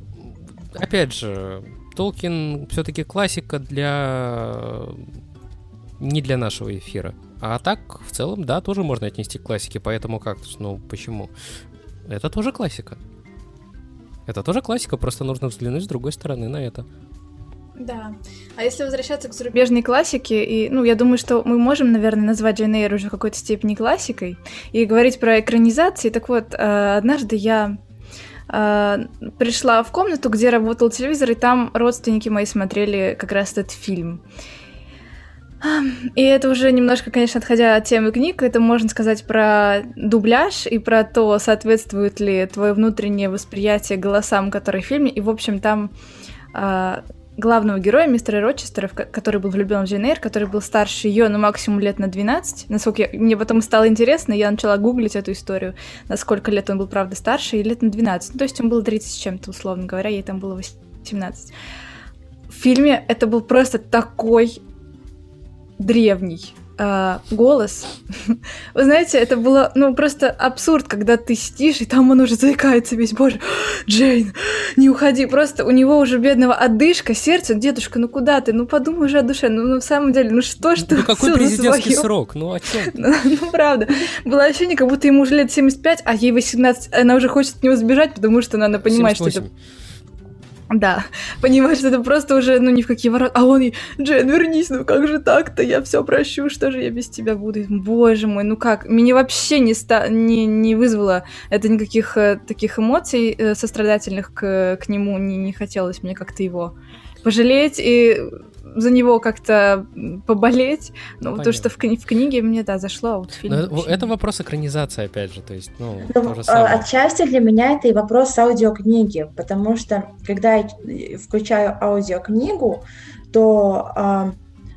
опять же, Толкин все-таки классика для... не для нашего эфира. А так, в целом, да, тоже можно отнести к классике, поэтому «Кактус», ну почему? Это тоже классика. Это тоже классика, просто нужно взглянуть с другой стороны на это. Да. А если возвращаться к зарубежным... Зарубежной классики, и, ну, я думаю, что мы можем, наверное, назвать Джейн Эйр уже в какой-то степени классикой, и говорить про экранизации. Так вот, э, однажды я э, пришла в комнату, где работал телевизор, и там родственники мои смотрели как раз этот фильм. И это уже немножко, конечно, отходя от темы книг, это можно сказать про дубляж и про то, соответствует ли твое внутреннее восприятие голосам, которые в фильме. И, в общем, там э, главного героя, мистера Рочестера, который был влюблен в Джейн Эйр, который был старше ее, ну, максимум лет на двенадцать. Насколько я... Мне потом стало интересно, я начала гуглить эту историю, на сколько лет он был, правда, старше, и лет на двенадцать. Ну, то есть он был тридцать с чем-то, условно говоря, ей там было восемнадцать. В фильме это был просто такой... древний э, голос. Вы знаете, это было, ну, просто абсурд, когда ты сидишь, и там он уже заикается весь, боже, Джейн, не уходи, просто у него уже бедного одышка, сердце, дедушка, ну куда ты, ну подумай уже о душе, ну, ну в самом деле, ну что ж ты Ну какой всё за президентский своё? срок, ну о чем? Ну, ну, правда. Было ощущение, как будто ему уже лет семьдесят пять, а ей восемнадцать, она уже хочет от него сбежать, потому что она, она понимает, что это... Да, понимаешь, что это просто уже, ну, ни в какие ворота. А он ей, Джейн, вернись, ну как же так-то, я все прощу, что же я без тебя буду? Боже мой, ну как? Меня вообще не, ста- не, не вызвало это никаких э, таких эмоций э, сострадательных к, к нему, не, не хотелось мне как-то его пожалеть и за него как-то поболеть. Ну, Ну, потому что в, кни- в книге мне, да, зашло, а вот в фильме Но вообще это нет. вопрос экранизации, опять же, то есть, ну, Ну, то же а, самое. отчасти для меня это и вопрос аудиокниги, потому что когда я включаю аудиокнигу, то а,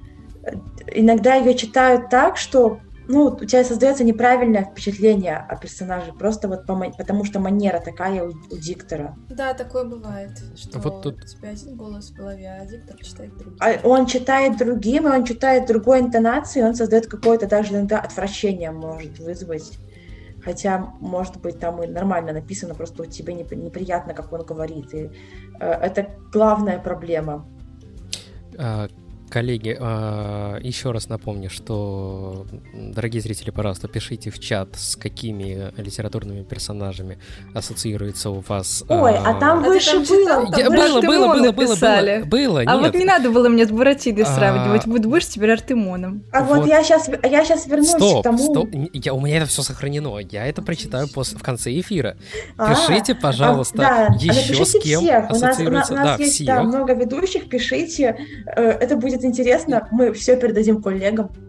иногда ее читают так, что, ну, у тебя создается неправильное впечатление о персонаже, просто вот по ма- потому что манера такая у, у диктора. Да, такое бывает, что Вот тут- у тебя один голос в голове, а диктор читает другой. А он читает другим, и он читает другой интонацией, и он создает какое-то даже иногда отвращение может вызвать. Хотя, может быть, там и нормально написано, просто у тебя непри- неприятно, как он говорит. И э, это главная проблема. А, Коллеги, а, еще раз напомню, что, дорогие зрители, пожалуйста, пишите в чат, с какими литературными персонажами ассоциируется у вас... Ой, а там А ты выше там было. читал? Я- Там было, было, Артемона было, было, писали. было, было, А нет. вот не надо было мне с Буратиной А, сравнивать, вот будешь теперь Артемоном. А вот, Вот. я сейчас я сейчас вернусь Стоп, к тому. стоп, я, у меня это все сохранено, я это прочитаю пос- в конце эфира. А, Пишите, пожалуйста, а, да, еще с напишите кем всех. У нас, у нас, ассоциируется... у нас Да, есть всех. да, много ведущих, пишите. Э, Это будет интересно. Мы все передадим коллегам.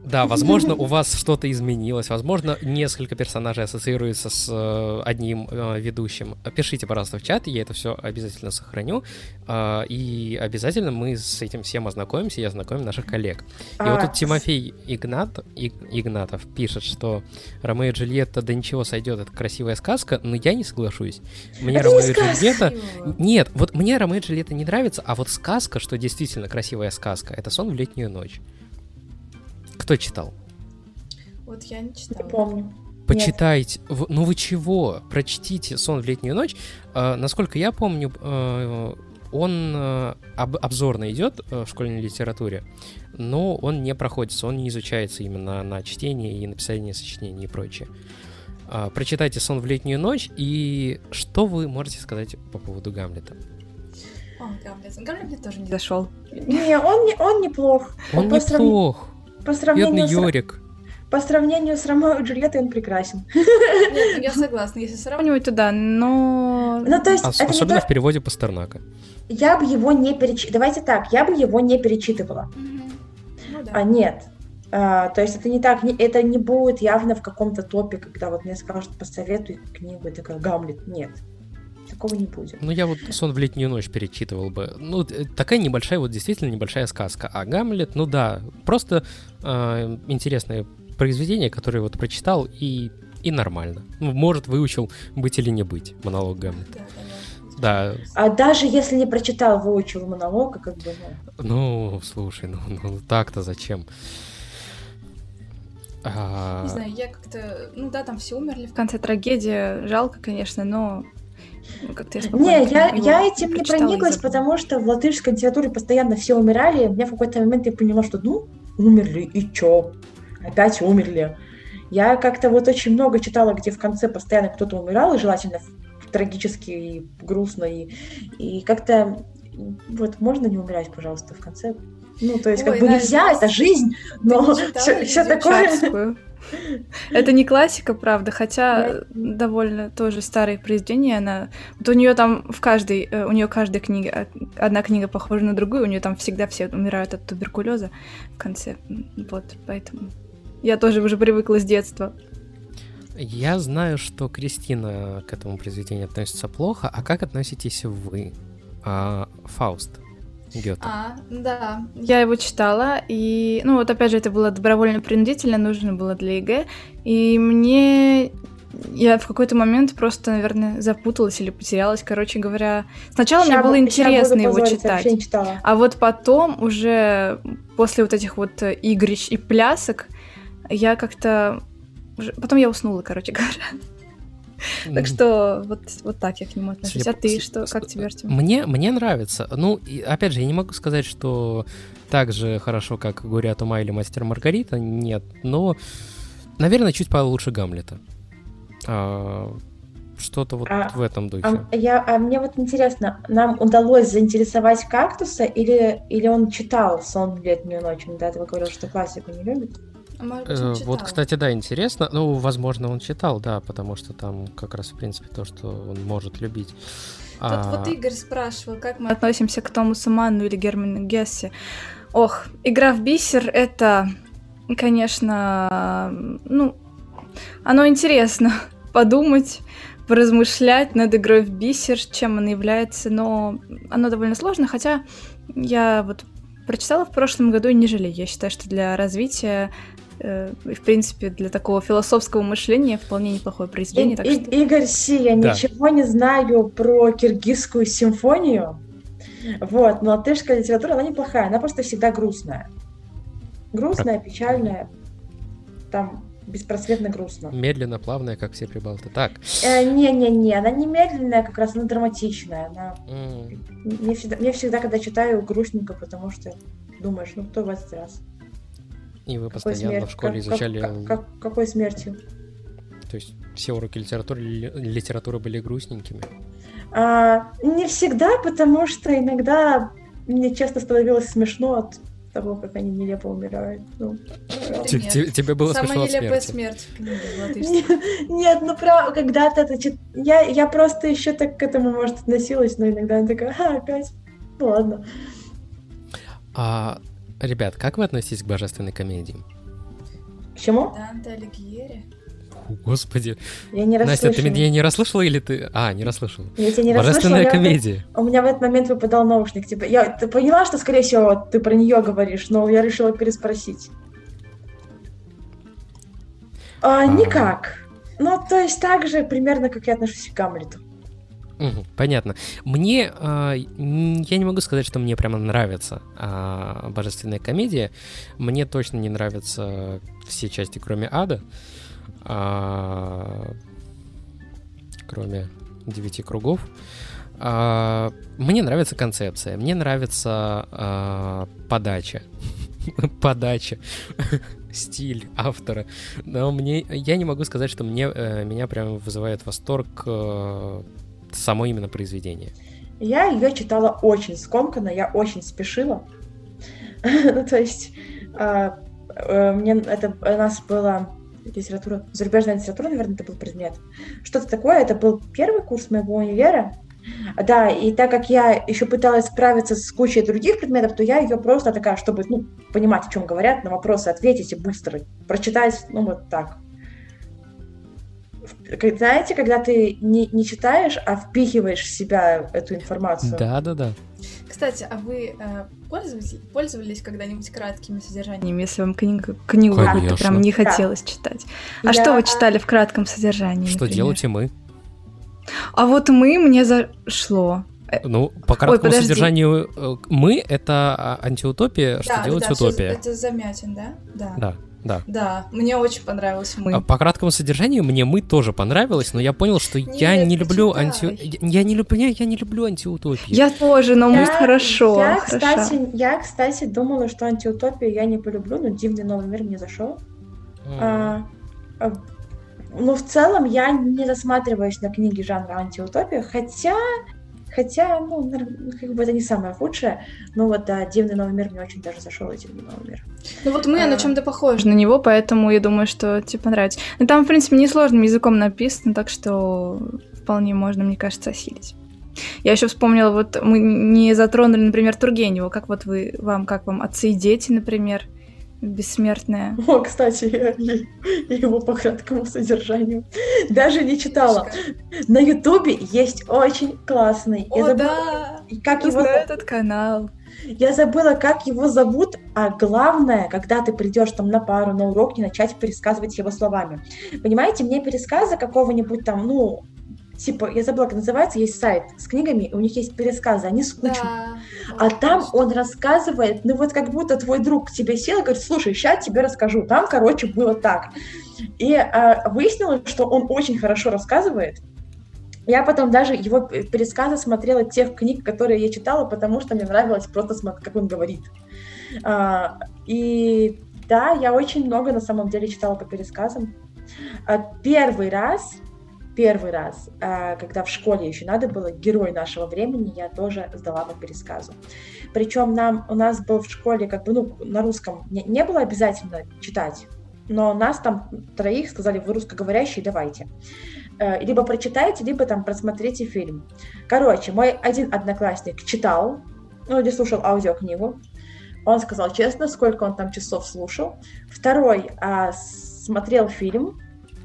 Да, возможно, у вас что-то изменилось, возможно, несколько персонажей ассоциируются с э, одним э, ведущим. Пишите, пожалуйста, в чат, я это все обязательно сохраню, э, и обязательно мы с этим всем ознакомимся и ознакомим наших коллег. И А, вот тут Тимофей Игнат, Иг- Игнатов пишет, что «Ромео и Джульетта, да ничего, сойдет, это красивая сказка», но я не соглашусь. Мне Это Ромео не и сказка. Джульетта... Нет, вот мне Ромео и Джульетта не нравится, а вот сказка, что действительно красивая сказка, это «Сон в летнюю ночь». Кто читал? Вот я не Не читала. помню. Почитайте. В- Ну вы чего? Прочтите «Сон в летнюю ночь». Э, насколько я помню, э, он э, об- обзорно идет э, в школьной литературе, но он не проходится, он не изучается именно на чтение и написание сочинений и прочее. Э, прочитайте «Сон в летнюю ночь», и что вы можете сказать по поводу Гамлета? О, Гамлет. Гамлет мне тоже не Зашел. Не, он, не, он неплох. Он по, срав- неплох. по Бедный сравнению с, Йорик. по сравнению с Ромео и Джульеттой он прекрасен. Нет, ну я согласна, если сравнивать... Сравнивать туда, но... Ну, то есть, Ос- это не Особенно то- в переводе Пастернака. я бы его не перечитывала. Давайте так, я бы его не перечитывала. Мгм. Ну да. А нет. А, то есть это не так, не- это не будет явно в каком-то топе, когда вот мне скажут, посоветуй книгу, и такая, Гамлет. Нет. Такого не будет. Ну, я вот «Сон в летнюю ночь» перечитывал бы. Ну, т- такая небольшая, вот действительно небольшая сказка. А Гамлет, ну да, просто э, интересное произведение, которое вот прочитал, и, и нормально. Ну, может, выучил «Быть или не быть» монолог Гамлета. Да, да, да. Да, А даже если не прочитал, выучил монолог, как бы, ну, ну, слушай, ну, ну так-то зачем? А, Не знаю, я как-то... Ну да, там все умерли. В конце трагедия, жалко, конечно, но ну, как-то я спокойно Не, я, его я этим не прочитала и прониклась, забыла. потому что в латышской литературе постоянно все умирали, и у меня в какой-то момент я поняла, что ну, умерли, и чё? Опять умерли. Я как-то вот очень много читала, где в конце постоянно кто-то умирал, и желательно трагически и грустно, и, и как-то вот можно не умирать, пожалуйста, в конце. Ну, то есть, как Ой, бы Надя, нельзя, это жизнь, но не читала все, Лизу такое. Чарскую. Это не классика, правда, хотя Я- довольно тоже старые произведения. Она вот у нее там в каждой, э, у нее каждая книга, э, одна книга похожа на другую, у нее там всегда все умирают от туберкулеза в конце. М, Вот, поэтому я тоже уже привыкла с детства. я знаю, что Кристина к этому произведению относится плохо, а как относитесь вы? А, Фауст Гёте. А, да. Я его читала, и, ну, вот опять же, это было добровольно-принудительно, нужно было для ЕГЭ, и мне... Я в какой-то момент просто, наверное, запуталась или потерялась, короче говоря. Сначала мне Ща было бу- ща интересно буду его позориться, читать, вообще не читала. а вот потом, уже после вот этих вот э, игрищ и плясок, я как-то... уже- Потом я уснула, короче говоря. Так что вот, вот так я к нему отношусь. Судя А по- ты с- что, с- как тебе, Артём? Мне, мне нравится. Ну, и, опять же, я не могу сказать, что так же хорошо, как «Горе от ума» или «Мастер и Маргарита», нет, но, наверное, чуть получше Гамлета. А, что-то вот А- в этом духе. А, я, а мне вот интересно, нам удалось заинтересовать кактуса, или, или он читал «Сон в летнюю ночь»? Он до этого говорил, что классику не любит. А может быть, Э, он Вот, читал. кстати, да, интересно. Ну, возможно, он читал, да, потому что там как раз, в принципе, то, что он может любить. Тут А, вот Игорь спрашивал, как мы Мы относимся к Томасу Манну или Герману Гессе. Ох, игра в бисер — это, конечно, ну, оно интересно подумать, поразмышлять над игрой в бисер, чем она является, но оно довольно сложно, хотя я вот прочитала в прошлом году и не жалею. Я считаю, что для развития э, и, в принципе, для такого философского мышления вполне неплохое произведение. И- Так И- что... Игорь Си, я Да. ничего не знаю про киргизскую симфонию. Вот, но латышская литература, она неплохая, она просто всегда грустная. Грустная, печальная, там беспросветно грустно. медленно, плавная, как все прибалты. Так. Э, Не-не-не, она не медленная, как раз она драматичная. Она... м, Мне, всегда, мне всегда, когда читаю, грустненько, потому что думаешь, ну кто в этот раз? И вы Какой постоянно смерть? в школе Как- изучали... как- как- какой смертью? То есть все уроки литературы, ли- литературы были грустненькими. А, не всегда, потому что иногда мне часто становилось смешно от того, как они нелепо умирают. Ну, правда. Т- нет. те- Тебе было Самая смешно от нелепая смерти. смерть в книге в латышской. Не- Нет, ну правда, когда-то это... чит- Я, я просто еще так к этому, может, относилась, но иногда я такая, а, опять? Ну ладно. А, ребят, как вы относитесь к божественной комедии? К чему? Данте Алигьери. Господи. Я не Настя, расслышала. ты меня не расслышала или ты... А, не расслышала. Я тебя не Божественная расслышала. комедия. Я... У меня в этот момент выпадал наушник. Типа, я... Ты поняла, что, скорее всего, ты про нее говоришь, но я решила переспросить. А, А. Никак. Ну, то есть так же примерно, как я отношусь к Гамлету. Угу, понятно. Мне, э, я не могу сказать, что мне прямо нравится э, божественная комедия. Мне точно не нравятся все части, кроме ада, э, кроме девяти кругов. Э, мне нравится концепция, мне нравится э, подача, подача, стиль автора. Но мне, я не могу сказать, что мне э, меня прям вызывает восторг. Э, само именно произведение. Я ее читала очень скомканно, я очень спешила. Ну, то есть, мне это у нас была литература, зарубежная литература, наверное, это был предмет. Что-то такое, это был первый курс моего универа. Да, и так как я еще пыталась справиться с кучей других предметов, то я ее просто такая, чтобы, ну, понимать, о чем говорят, на вопросы ответить и быстро прочитать, ну, вот так. Знаете, когда ты не, не читаешь, а впихиваешь в себя эту информацию. Да-да-да. Кстати, а вы э, пользовались, пользовались когда-нибудь краткими содержаниями? Если вам книгу, книгу какую-то прям не хотелось да. читать. А я... что вы читали в кратком содержании, Что например? делаете мы? А вот мы мне зашло. Ну, по краткому Ой, содержанию мы — это антиутопия, что да, делать да, утопия. Это Замятин, да? Да. Да. Да. Да, мне очень понравилось «Мы». По краткому содержанию мне «Мы» тоже понравилось, но я понял, что Нет, я не люблю почитай. анти... Я не люблю, я не люблю антиутопию. Я тоже, но «Мы» хорошо. Я, хорошо. Кстати, я, кстати, думала, что антиутопию я не полюблю, но «Дивный новый мир» мне зашел. Mm. А, а, но в целом я не засматриваюсь на книги жанра антиутопия, хотя... Хотя, ну, как бы это не самое худшее, но вот, да, «Дивный новый мир» мне очень даже зашел, и «Дивный новый мир». Ну вот «Мы» а... на чем-то похожи на него, поэтому я думаю, что тебе понравится. Но там, в принципе, несложным языком написано, так что вполне можно, мне кажется, осилить. Я еще вспомнила, вот мы не затронули, например, Тургенева. Как вот вы, вам, как вам «Отцы и дети», например? Бессмертная. О, кстати, я, я, я его по краткому содержанию даже не читала. На Ютубе есть очень классный. О, я забыла, да! Как я его... знаю этот канал. Я забыла, как его зовут, а главное, когда ты придешь там на пару, на урок, не начать пересказывать его словами. Понимаете, мне пересказа какого-нибудь там, ну... Типа, я забыла, как называется, есть сайт с книгами, и у них есть пересказы, они скучные. Да, а там точно. Он рассказывает, ну вот как будто твой друг к тебе сел и говорит, слушай, сейчас тебе расскажу. Там, короче, было так. И а, выяснилось, что он очень хорошо рассказывает. Я потом даже его пересказы смотрела тех книг, которые я читала, потому что мне нравилось просто смотреть, как он говорит. А, и да, я очень много на самом деле читала по пересказам. А, первый раз... Первый раз, когда в школе еще надо было, герой нашего времени, я тоже сдала по пересказу. Причем нам, у нас был в школе, как бы, ну, на русском не, не было обязательно читать, но нас там троих сказали, вы русскоговорящие, давайте. Либо прочитайте, либо там просмотрите фильм. Короче, мой один одноклассник читал, ну, или слушал аудиокнигу. Он сказал честно, сколько он там часов слушал. Второй а, смотрел фильм.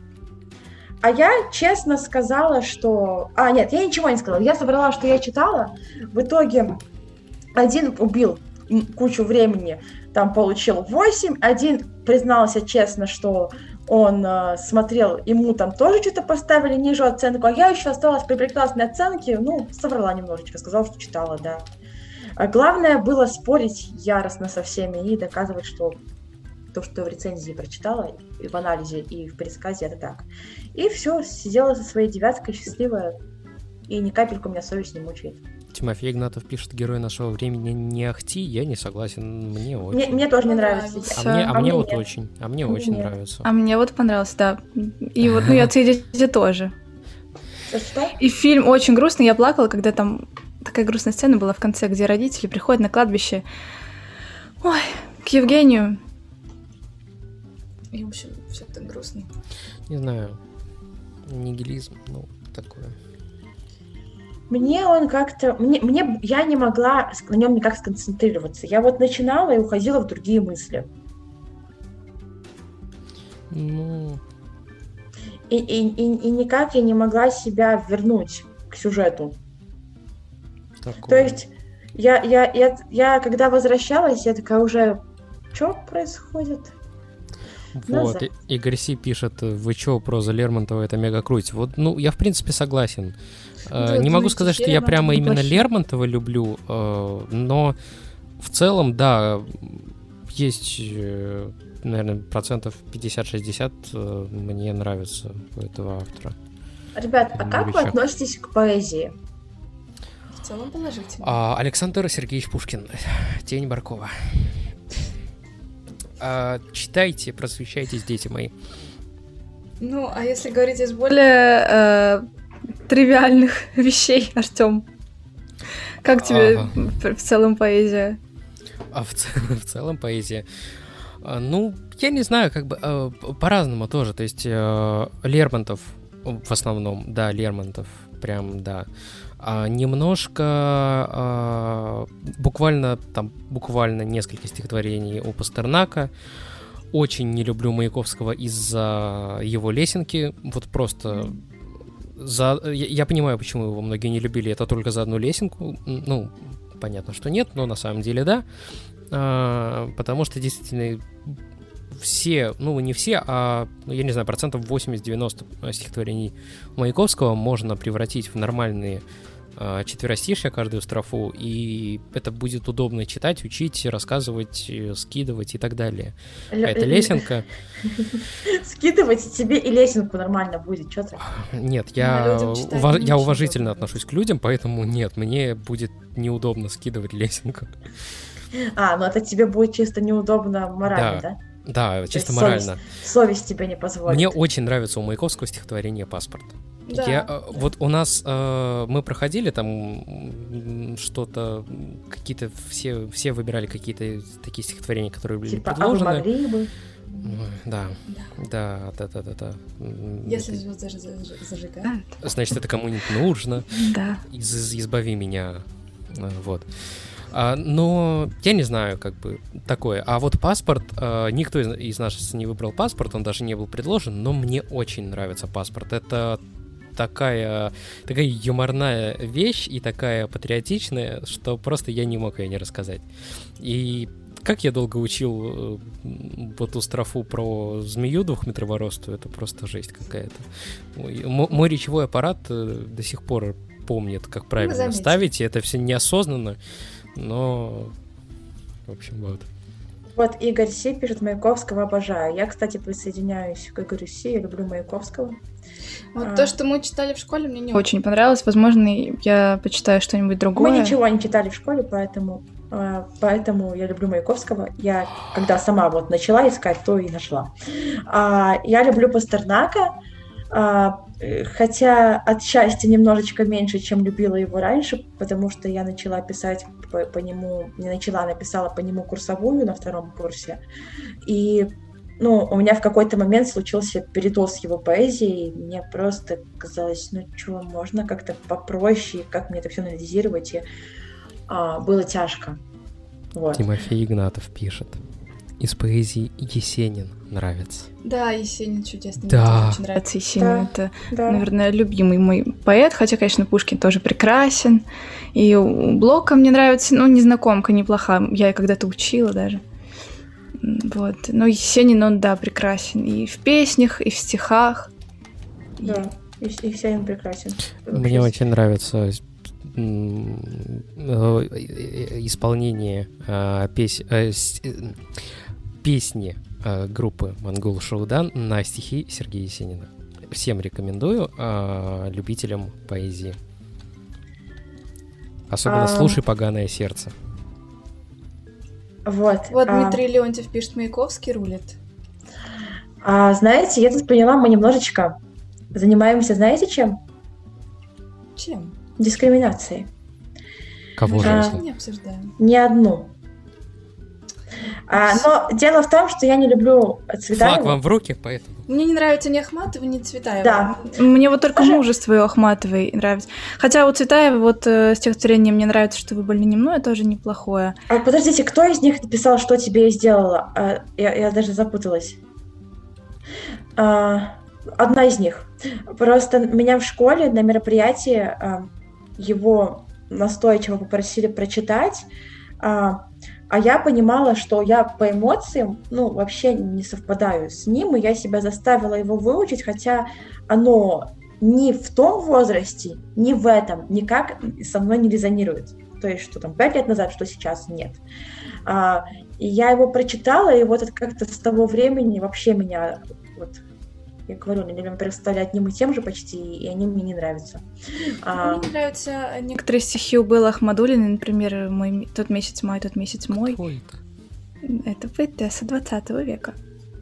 А я честно сказала, что... А, нет, я ничего не сказала. Я соврала, что я читала. В итоге один убил кучу времени, там получил восемь. Один признался честно, что он э, смотрел, ему там тоже что-то поставили ниже оценку. А я еще осталась при прекрасной оценке. Ну, соврала немножечко, сказала, что читала, да. А главное было спорить яростно со всеми и доказывать, что... то, что в рецензии прочитала, и в анализе, и в пересказе, это так. И все, сидела со своей девяткой, счастливая, и ни капельку меня совесть не мучает. Тимофей Игнатов пишет, герой нашего времени не ахти, я не согласен, мне очень. Мне, мне тоже не нравится. А мне, а а мне вот нет. очень, а мне, мне очень нет. нравится. А мне вот понравилось, да. И вот, ну, и «Отцы и дети» тоже. Что? И фильм очень грустный, я плакала, когда там такая грустная сцена была в конце, где родители приходят на кладбище, ой, к Евгению. И, в общем, все так грустно. Не знаю, нигилизм, ну, такое. Мне он как-то... Мне, мне, я не могла на нем никак сконцентрироваться. Я вот начинала и уходила в другие мысли. Ну... И, и, и, и никак я не могла себя вернуть к сюжету. Такое. То есть я, я, я, я когда возвращалась, я такая уже, что происходит? Вот, Назад. И- Игорь Си пишет, вы чё, проза Лермонтова, это мега круть. Вот, ну, я в принципе согласен. Э, Да, не могу ну, сказать, стихи что я прямо Лермонтова именно неплохие. Лермонтова люблю, э, но в целом, да, есть, э, наверное, процентов пятьдесят-шестьдесят э, мне нравится у этого автора. Ребят, а как вы Юрича. относитесь к поэзии? В целом положительно. А, Александр Сергеевич Пушкин, «Тень Баркова». А, читайте, просвещайтесь, дети мои. Ну, а если говорить из более... Более э, тривиальных вещей, Артём. Как тебе Ага. в, в целом поэзия? А в, ц- в целом поэзия. А, Ну, я не знаю, как бы э, п- по-разному тоже. То есть э, Лермонтов в основном, да, Лермонтов, прям, да. А немножко, а, буквально там, буквально несколько стихотворений у Пастернака. Очень не люблю Маяковского из-за его лесенки. Вот просто за... Я, я понимаю, почему его многие не любили. Это только за одну лесенку. М, Ну, понятно, что нет, но на самом деле да. А, потому что действительно все, ну не все, а, ну, я не знаю, процентов восемьдесят-девяносто стихотворений Маяковского можно превратить в нормальные а, четверостишья, каждую строфу, и это будет удобно читать, учить, рассказывать, э, скидывать и так далее. А эта лесенка... Скидывать тебе и лесенку нормально будет, что ты? Нет, Ну, я, а людям читать ува- не я очень уважительно удобно. отношусь к людям, поэтому нет, мне будет неудобно скидывать лесенку. А, ну это тебе будет чисто неудобно морально, да? Да, чисто есть морально. Совесть тебе не позволит. Мне очень нравится у Маяковского стихотворение «Паспорт». Да. Я, э, вот у нас э, мы проходили там м, что-то, какие-то все, все выбирали какие-то такие стихотворения, которые были Типа, а вы предложены. могли бы? Ой, Да, Да. да, да, да, да, да. М, Если это- звезды заж- зажигают. Значит, это кому-нибудь нужно. Да. Из- из- избави меня. э, Вот. А, но я не знаю, как бы такое. А вот «Паспорт», э, никто из, из нас не выбрал «Паспорт», он даже не был предложен, но мне очень нравится «Паспорт». Это такая, такая юморная вещь и такая патриотичная, что просто я не мог ее не рассказать. И как я долго учил э, вот ту строфу про змею двухметрового роста, это просто жесть какая-то. Мой, мо- мой речевой аппарат э, до сих пор помнит, как правильно заметили. ставить, и это все неосознанно, но, в общем, вот. Вот Игорь Си пишет, Маяковского обожаю. Я, кстати, присоединяюсь к Игорю Си, я люблю Маяковского. Вот А. то, что мы читали в школе, мне не Очень понравилось. Возможно, я почитаю что-нибудь другое. Мы ничего не читали в школе, поэтому, э, поэтому я люблю Маяковского. Я, когда сама вот начала искать, то и нашла. А, я люблю Пастернака, а, э, хотя отчасти немножечко меньше, чем любила его раньше, потому что я начала писать по, по нему, не начала, написала по нему курсовую на втором курсе. И ну, у меня в какой-то момент случился передоз его поэзии, и мне просто казалось, ну что, можно как-то попроще, как мне это все анализировать, и а, было тяжко. Вот. Тимофей Игнатов пишет. Из поэзии Есенин нравится. Да, Есенин чудесный. Да. Мне тоже очень нравится. Нравится Есенин. Да. Это, Да. наверное, любимый мой поэт, хотя, конечно, Пушкин тоже прекрасен. И у Блока мне нравится, ну, незнакомка неплоха, я и когда-то учила даже. М, Вот. Но Есенин, он, да, прекрасен и в песнях, и в стихах. Да, и, и Есенин прекрасен. Мне Вообще. очень нравится м, э, э, исполнение э, пес- э, с- э, песни э, группы «Монгол Шоудан» на стихи Сергея Есенина. Всем рекомендую, э, любителям поэзии. Особенно А. «Слушай, поганое сердце». Вот. Вот а, Дмитрий Леонтьев пишет, Маяковский рулит. а, знаете, я тут поняла, мы немножечко занимаемся, знаете, чем? Чем? Дискриминацией. Кого Мы же? А. если? же не обсуждаем. Не одну. А, но дело в том, что я не люблю Цветаева. Флаг вам в руки, поэтому... Мне не нравится ни Ахматова, ни Цветаева. Да. Мне вот только Скажи- мужество его Ахматовой нравится. Хотя у Цветаева вот э, стихотворение «Мне нравится, что вы больны немное» тоже неплохое. А, подождите, кто из них написал, что тебе я сделала? А, я, я даже запуталась. А, одна из них. Просто меня в школе на мероприятии а, его настойчиво попросили прочитать, а, а я понимала, что я по эмоциям, ну, вообще не совпадаю с ним, и я себя заставила его выучить, хотя оно ни в том возрасте, ни в этом никак со мной не резонирует. То есть, что там пять лет назад, что сейчас, нет. А, и я его прочитала, и вот это как-то с того времени вообще меня, вот, я говорю, они, например, стали одним и тем же почти, и они мне не нравятся. А... Мне нравятся некоторые стихи у Беллы Ахмадуллиной, например, мой, «Тот месяц мой, тот месяц мой». Кто это? Это поэтесса двадцатого века.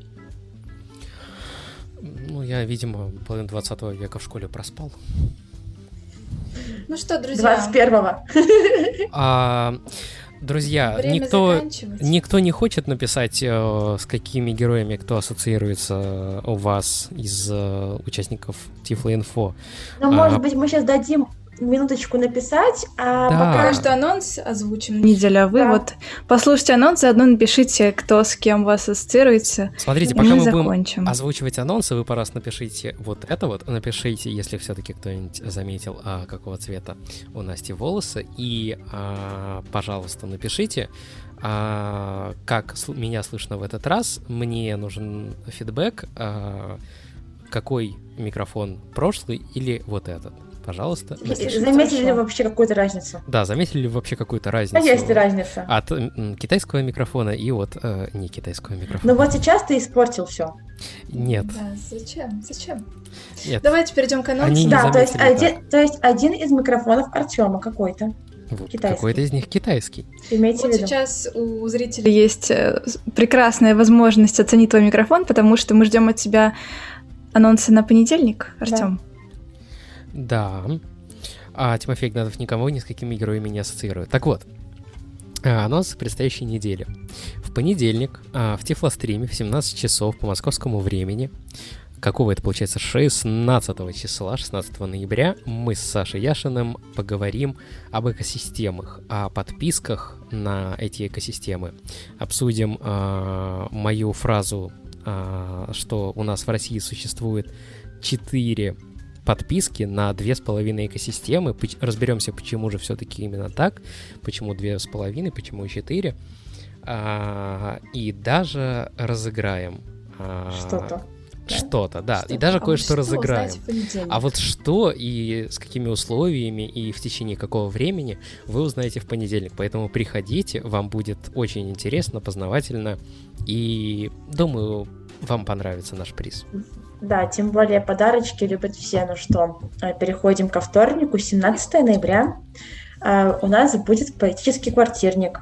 Ну, я, видимо, половину двадцатого века в школе проспал. Ну что, друзья? двадцать первого. А, друзья, никто, никто не хочет написать, э, с какими героями кто ассоциируется у вас из э, участников Тифлоинфо. Ну, а, может быть, мы сейчас дадим минуточку написать, а да. пока что анонс озвучим. Неделя, вы да. вот послушайте анонс, заодно напишите, кто с кем вас ассоциируется. Смотрите, пока мы закончим. будем озвучивать анонсы, вы по раз напишите вот это вот, напишите, если все-таки кто-нибудь заметил, а, какого цвета у Насти волосы, и, а, пожалуйста, напишите, а, как меня слышно в этот раз, мне нужен фидбэк, а, какой микрофон, прошлый или вот этот. Пожалуйста, напишите. Заметили ли вообще какую-то разницу? Да, заметили ли вообще какую-то разницу? А есть разница. От м, китайского микрофона и от э, не китайского микрофона. Ну вот сейчас ты испортил все. Нет. Да, зачем? Зачем? Нет. Давайте перейдем к анонсу. Они не Да, то есть, заметили один, то есть один из микрофонов Артема какой-то. Вот, китайский. какой-то из них китайский. Имейте Вот в виду. сейчас у зрителей Есть э, прекрасная возможность оценить твой микрофон, потому что мы ждем от тебя анонсы на понедельник, Артём. Да. А Тимофей Игнатов никого ни с какими героями не ассоциирует. Так вот, анонсы предстоящей недели. В понедельник в Тифлостриме в семнадцать часов по московскому времени, какого это получается, шестнадцатого числа, шестнадцатого ноября, мы с Сашей Яшиным поговорим об экосистемах, о подписках на эти экосистемы. Обсудим э, мою фразу, э, что у нас в России существует четыре подписки на две с половиной экосистемы. Разберемся, почему же все-таки именно так, почему две с половиной, почему четыре. А, и даже разыграем а, Что-то. Что-то, да. Что-то. И даже А кое-что вот разыграем. узнаете А вот что и с какими условиями и в течение какого времени вы узнаете в понедельник. Поэтому приходите, вам будет очень интересно, познавательно. И думаю, вам понравится наш приз. Да, тем более подарочки любят все. Ну что, переходим ко вторнику, семнадцатого ноября. У нас будет поэтический квартирник.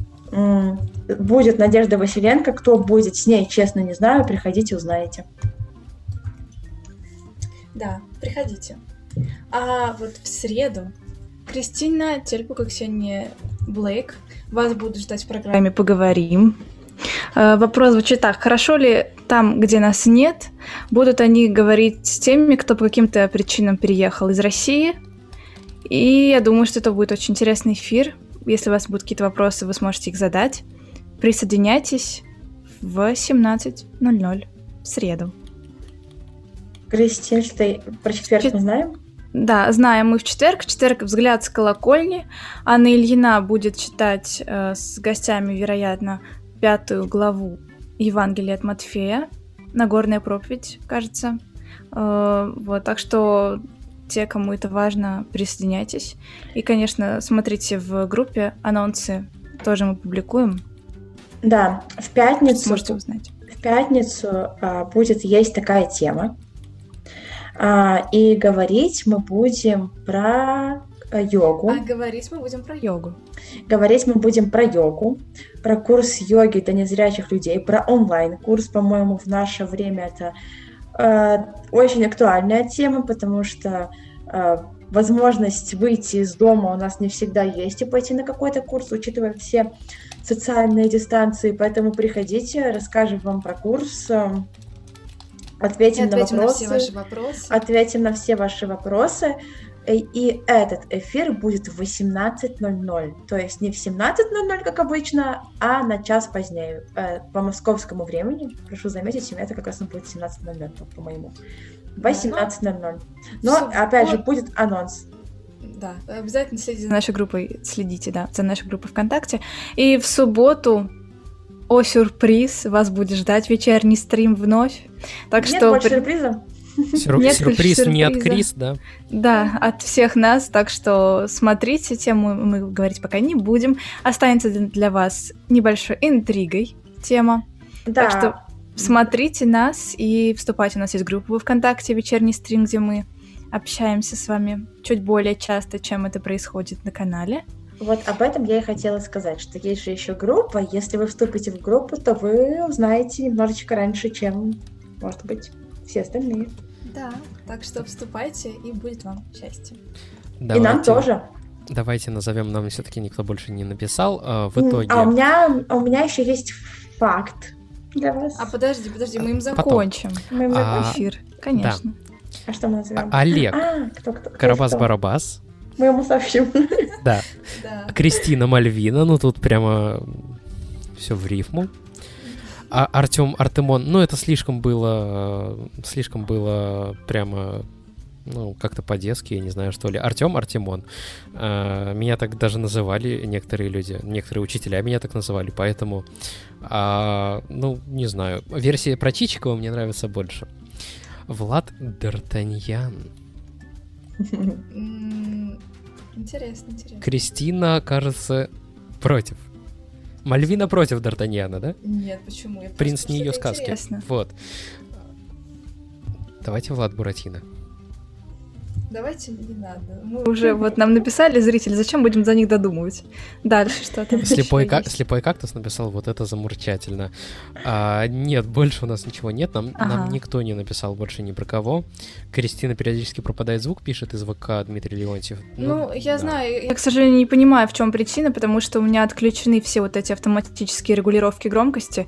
Будет Надежда Василенко. Кто будет с ней, честно не знаю. Приходите, узнаете. Да, приходите. А вот в среду Кристина Тельпук и Ксения Блейк вас будут ждать в программе «Поговорим». Вопрос звучит так. Хорошо ли там, где нас нет, будут они говорить с теми, кто по каким-то причинам переехал из России? И я думаю, что это будет очень интересный эфир. Если у вас будут какие-то вопросы, вы сможете их задать. Присоединяйтесь в семнадцать ноль ноль в среду. Кристина, что про четверг Чет... мы знаем? Да, знаем мы в четверг. В четверг «Взгляд с колокольни». Анна Ильина будет читать э, с гостями, вероятно, пятую главу Евангелия от Матфея, Нагорная проповедь, кажется. Э, вот, так что те, кому это важно, присоединяйтесь. И, конечно, смотрите в группе, анонсы тоже мы публикуем. Да, в пятницу, Можете узнать. В пятницу а, будет есть такая тема. А, и говорить мы будем про йогу. А говорить мы будем про йогу. Говорить мы будем про йогу, про курс йоги для незрячих людей, про онлайн-курс, по-моему, в наше время это э, очень актуальная тема, потому что э, возможность выйти из дома у нас не всегда есть и пойти на какой-то курс, учитывая все социальные дистанции, поэтому приходите, расскажем вам про курс, э, ответим, ответим на вопросы, на все ваши вопросы. ответим на все ваши вопросы. И этот эфир будет в восемнадцать ноль ноль. То есть не в семнадцать ноль ноль, как обычно, а на час позднее. По московскому времени. Прошу заметить, у меня это как раз будет семнадцать ноль ноль, по-моему. восемнадцать ноль ноль. Но, опять же, будет анонс. Да, обязательно следите за нашей группой, следите, да, за нашей группой ВКонтакте. И в субботу, о сюрприз, вас будет ждать вечерний стрим вновь. Так Нет что... больше сюрприза? Сюр- Нет сюрприз сюрприза. не от Крис, да? Да, от всех нас, так что смотрите, тему мы говорить пока не будем. Останется для вас небольшой интригой тема. Да. Так что смотрите нас и вступайте. У нас есть группа ВКонтакте, вечерний стрим, где мы общаемся с вами чуть более часто, чем это происходит на канале. Вот об этом я и хотела сказать, что есть же еще группа. Если вы вступите в группу, то вы узнаете немножечко раньше, чем, может быть, все остальные. Да, так что вступайте, и будет вам счастье. Давайте, И нам тоже. Давайте назовем, нам все-таки никто больше не написал. А, в итоге... А у меня, а у меня еще есть факт для вас. А подожди, подожди, мы им Закончим. Мы им А, закончим? Эфир, конечно. А что мы назовем? А- Олег. А, кто, кто, кто, Карабас-Барабас. Мы ему сообщим. Да. Да. Кристина Мальвина, ну тут прямо все в рифму. А Артем Артемон, ну это слишком было, слишком было прямо, ну как-то по-детски, я не знаю что ли. Артем Артемон. А, меня так даже называли некоторые люди, некоторые учителя меня так называли, поэтому, а, ну не знаю, версия про Чичикова мне нравится больше. Влад Д'Артаньян. М, Интересно, интересно. Кристина, кажется, против. Мальвина против Д'Артаньяна, да? Нет, почему? Я Принц просто не ее что-то сказки. интересно. Вот. Давайте Влад Буратино. Давайте не надо. Мы Уже вот нам написали зрители, зачем будем за них додумывать? Дальше что там Слепой, ещё ка- есть? Слепой кактус написал вот это замурчательно. А, нет, больше у нас ничего нет. Нам, Ага. нам никто не написал больше ни про кого. Кристина периодически пропадает звук, пишет из ВК Дмитрий Леонтьев. Ну, я да. знаю, Я, к сожалению, не понимаю, в чем причина, потому что у меня отключены все вот эти автоматические регулировки громкости.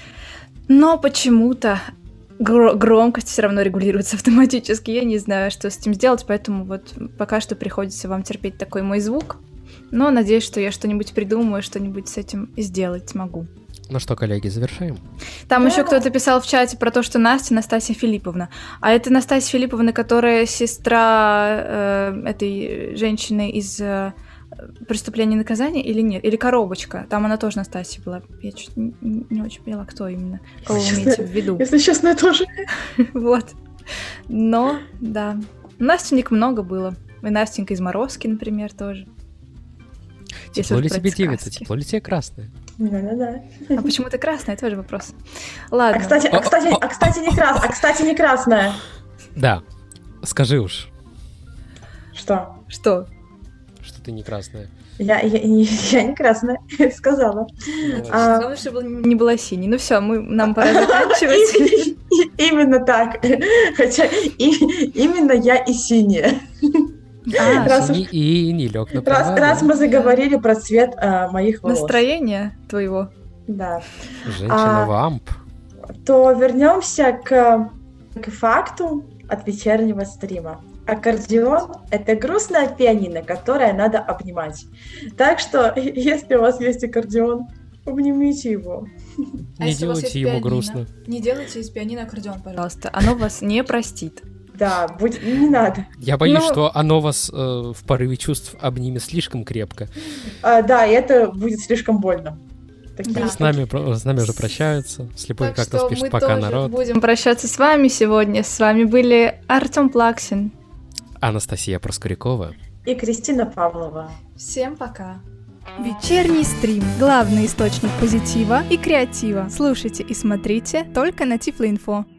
Но почему-то гро- громкость все равно регулируется автоматически. Я не знаю, что с этим сделать, поэтому вот пока что приходится вам терпеть такой мой звук. Но надеюсь, что я что-нибудь придумаю, что-нибудь с этим сделать смогу. Ну что, коллеги, завершаем. Там Да. еще кто-то писал в чате про то, что Настя Настасья Филипповна. А это Настасья Филипповна, которая сестра э, этой женщины из э, «Преступления и наказания» или нет? Или «Коробочка». Там она тоже Настасья была. Я чуть не, не очень поняла, кто именно. Кого вы Если имеете честно- в виду. Если честно, я тоже. Вот. Но, да. Настенек много было. И Настенька из «Морозки», например, тоже. Если Тепло уж ли про тебе девица, сказки. тепло ли тебе красное? Да-да-да. А почему ты красная? Тоже вопрос. А Ладно. кстати, а кстати, а кстати, не крас, а кстати, не красная. Да, скажи уж, Что? Что? что ты не красная. Я, я, не- я не красная, сказала. А, Главное, чтобы не была синей. Ну все, мы, нам пора заканчивать. И- и- Именно так. Хотя и- именно я и синяя. А, Раз уж- Синий и не лег на Раз, провода. раз мы заговорили про цвет а, моих волос, настроение твоего. да, Женщина вамп. то вернемся к, к факту от вечернего стрима. Аккордеон — это грустная пианино, которое надо обнимать. Так что, если у вас есть аккордеон, обнимите его. А Не если у вас есть делайте ему пианино? грустно. Не делайте из пианино аккордеон, пожалуйста. Пожалуйста, оно вас не простит. Да, будь... не надо. Я боюсь, Ну- что оно вас э, в порыве чувств обнимет слишком крепко. А, да, и это будет слишком больно. Такие- Да. С нами, про- с нами уже прощаются. Слепой Так кактус что пишет мы пока тоже народ. будем... Прощаться с вами сегодня. С вами были Артем Плаксин. Анастасия Проскурякова. И Кристина Павлова. Всем пока. Вечерний стрим. Главный источник позитива и креатива. Слушайте и смотрите только на Тифлоинфо.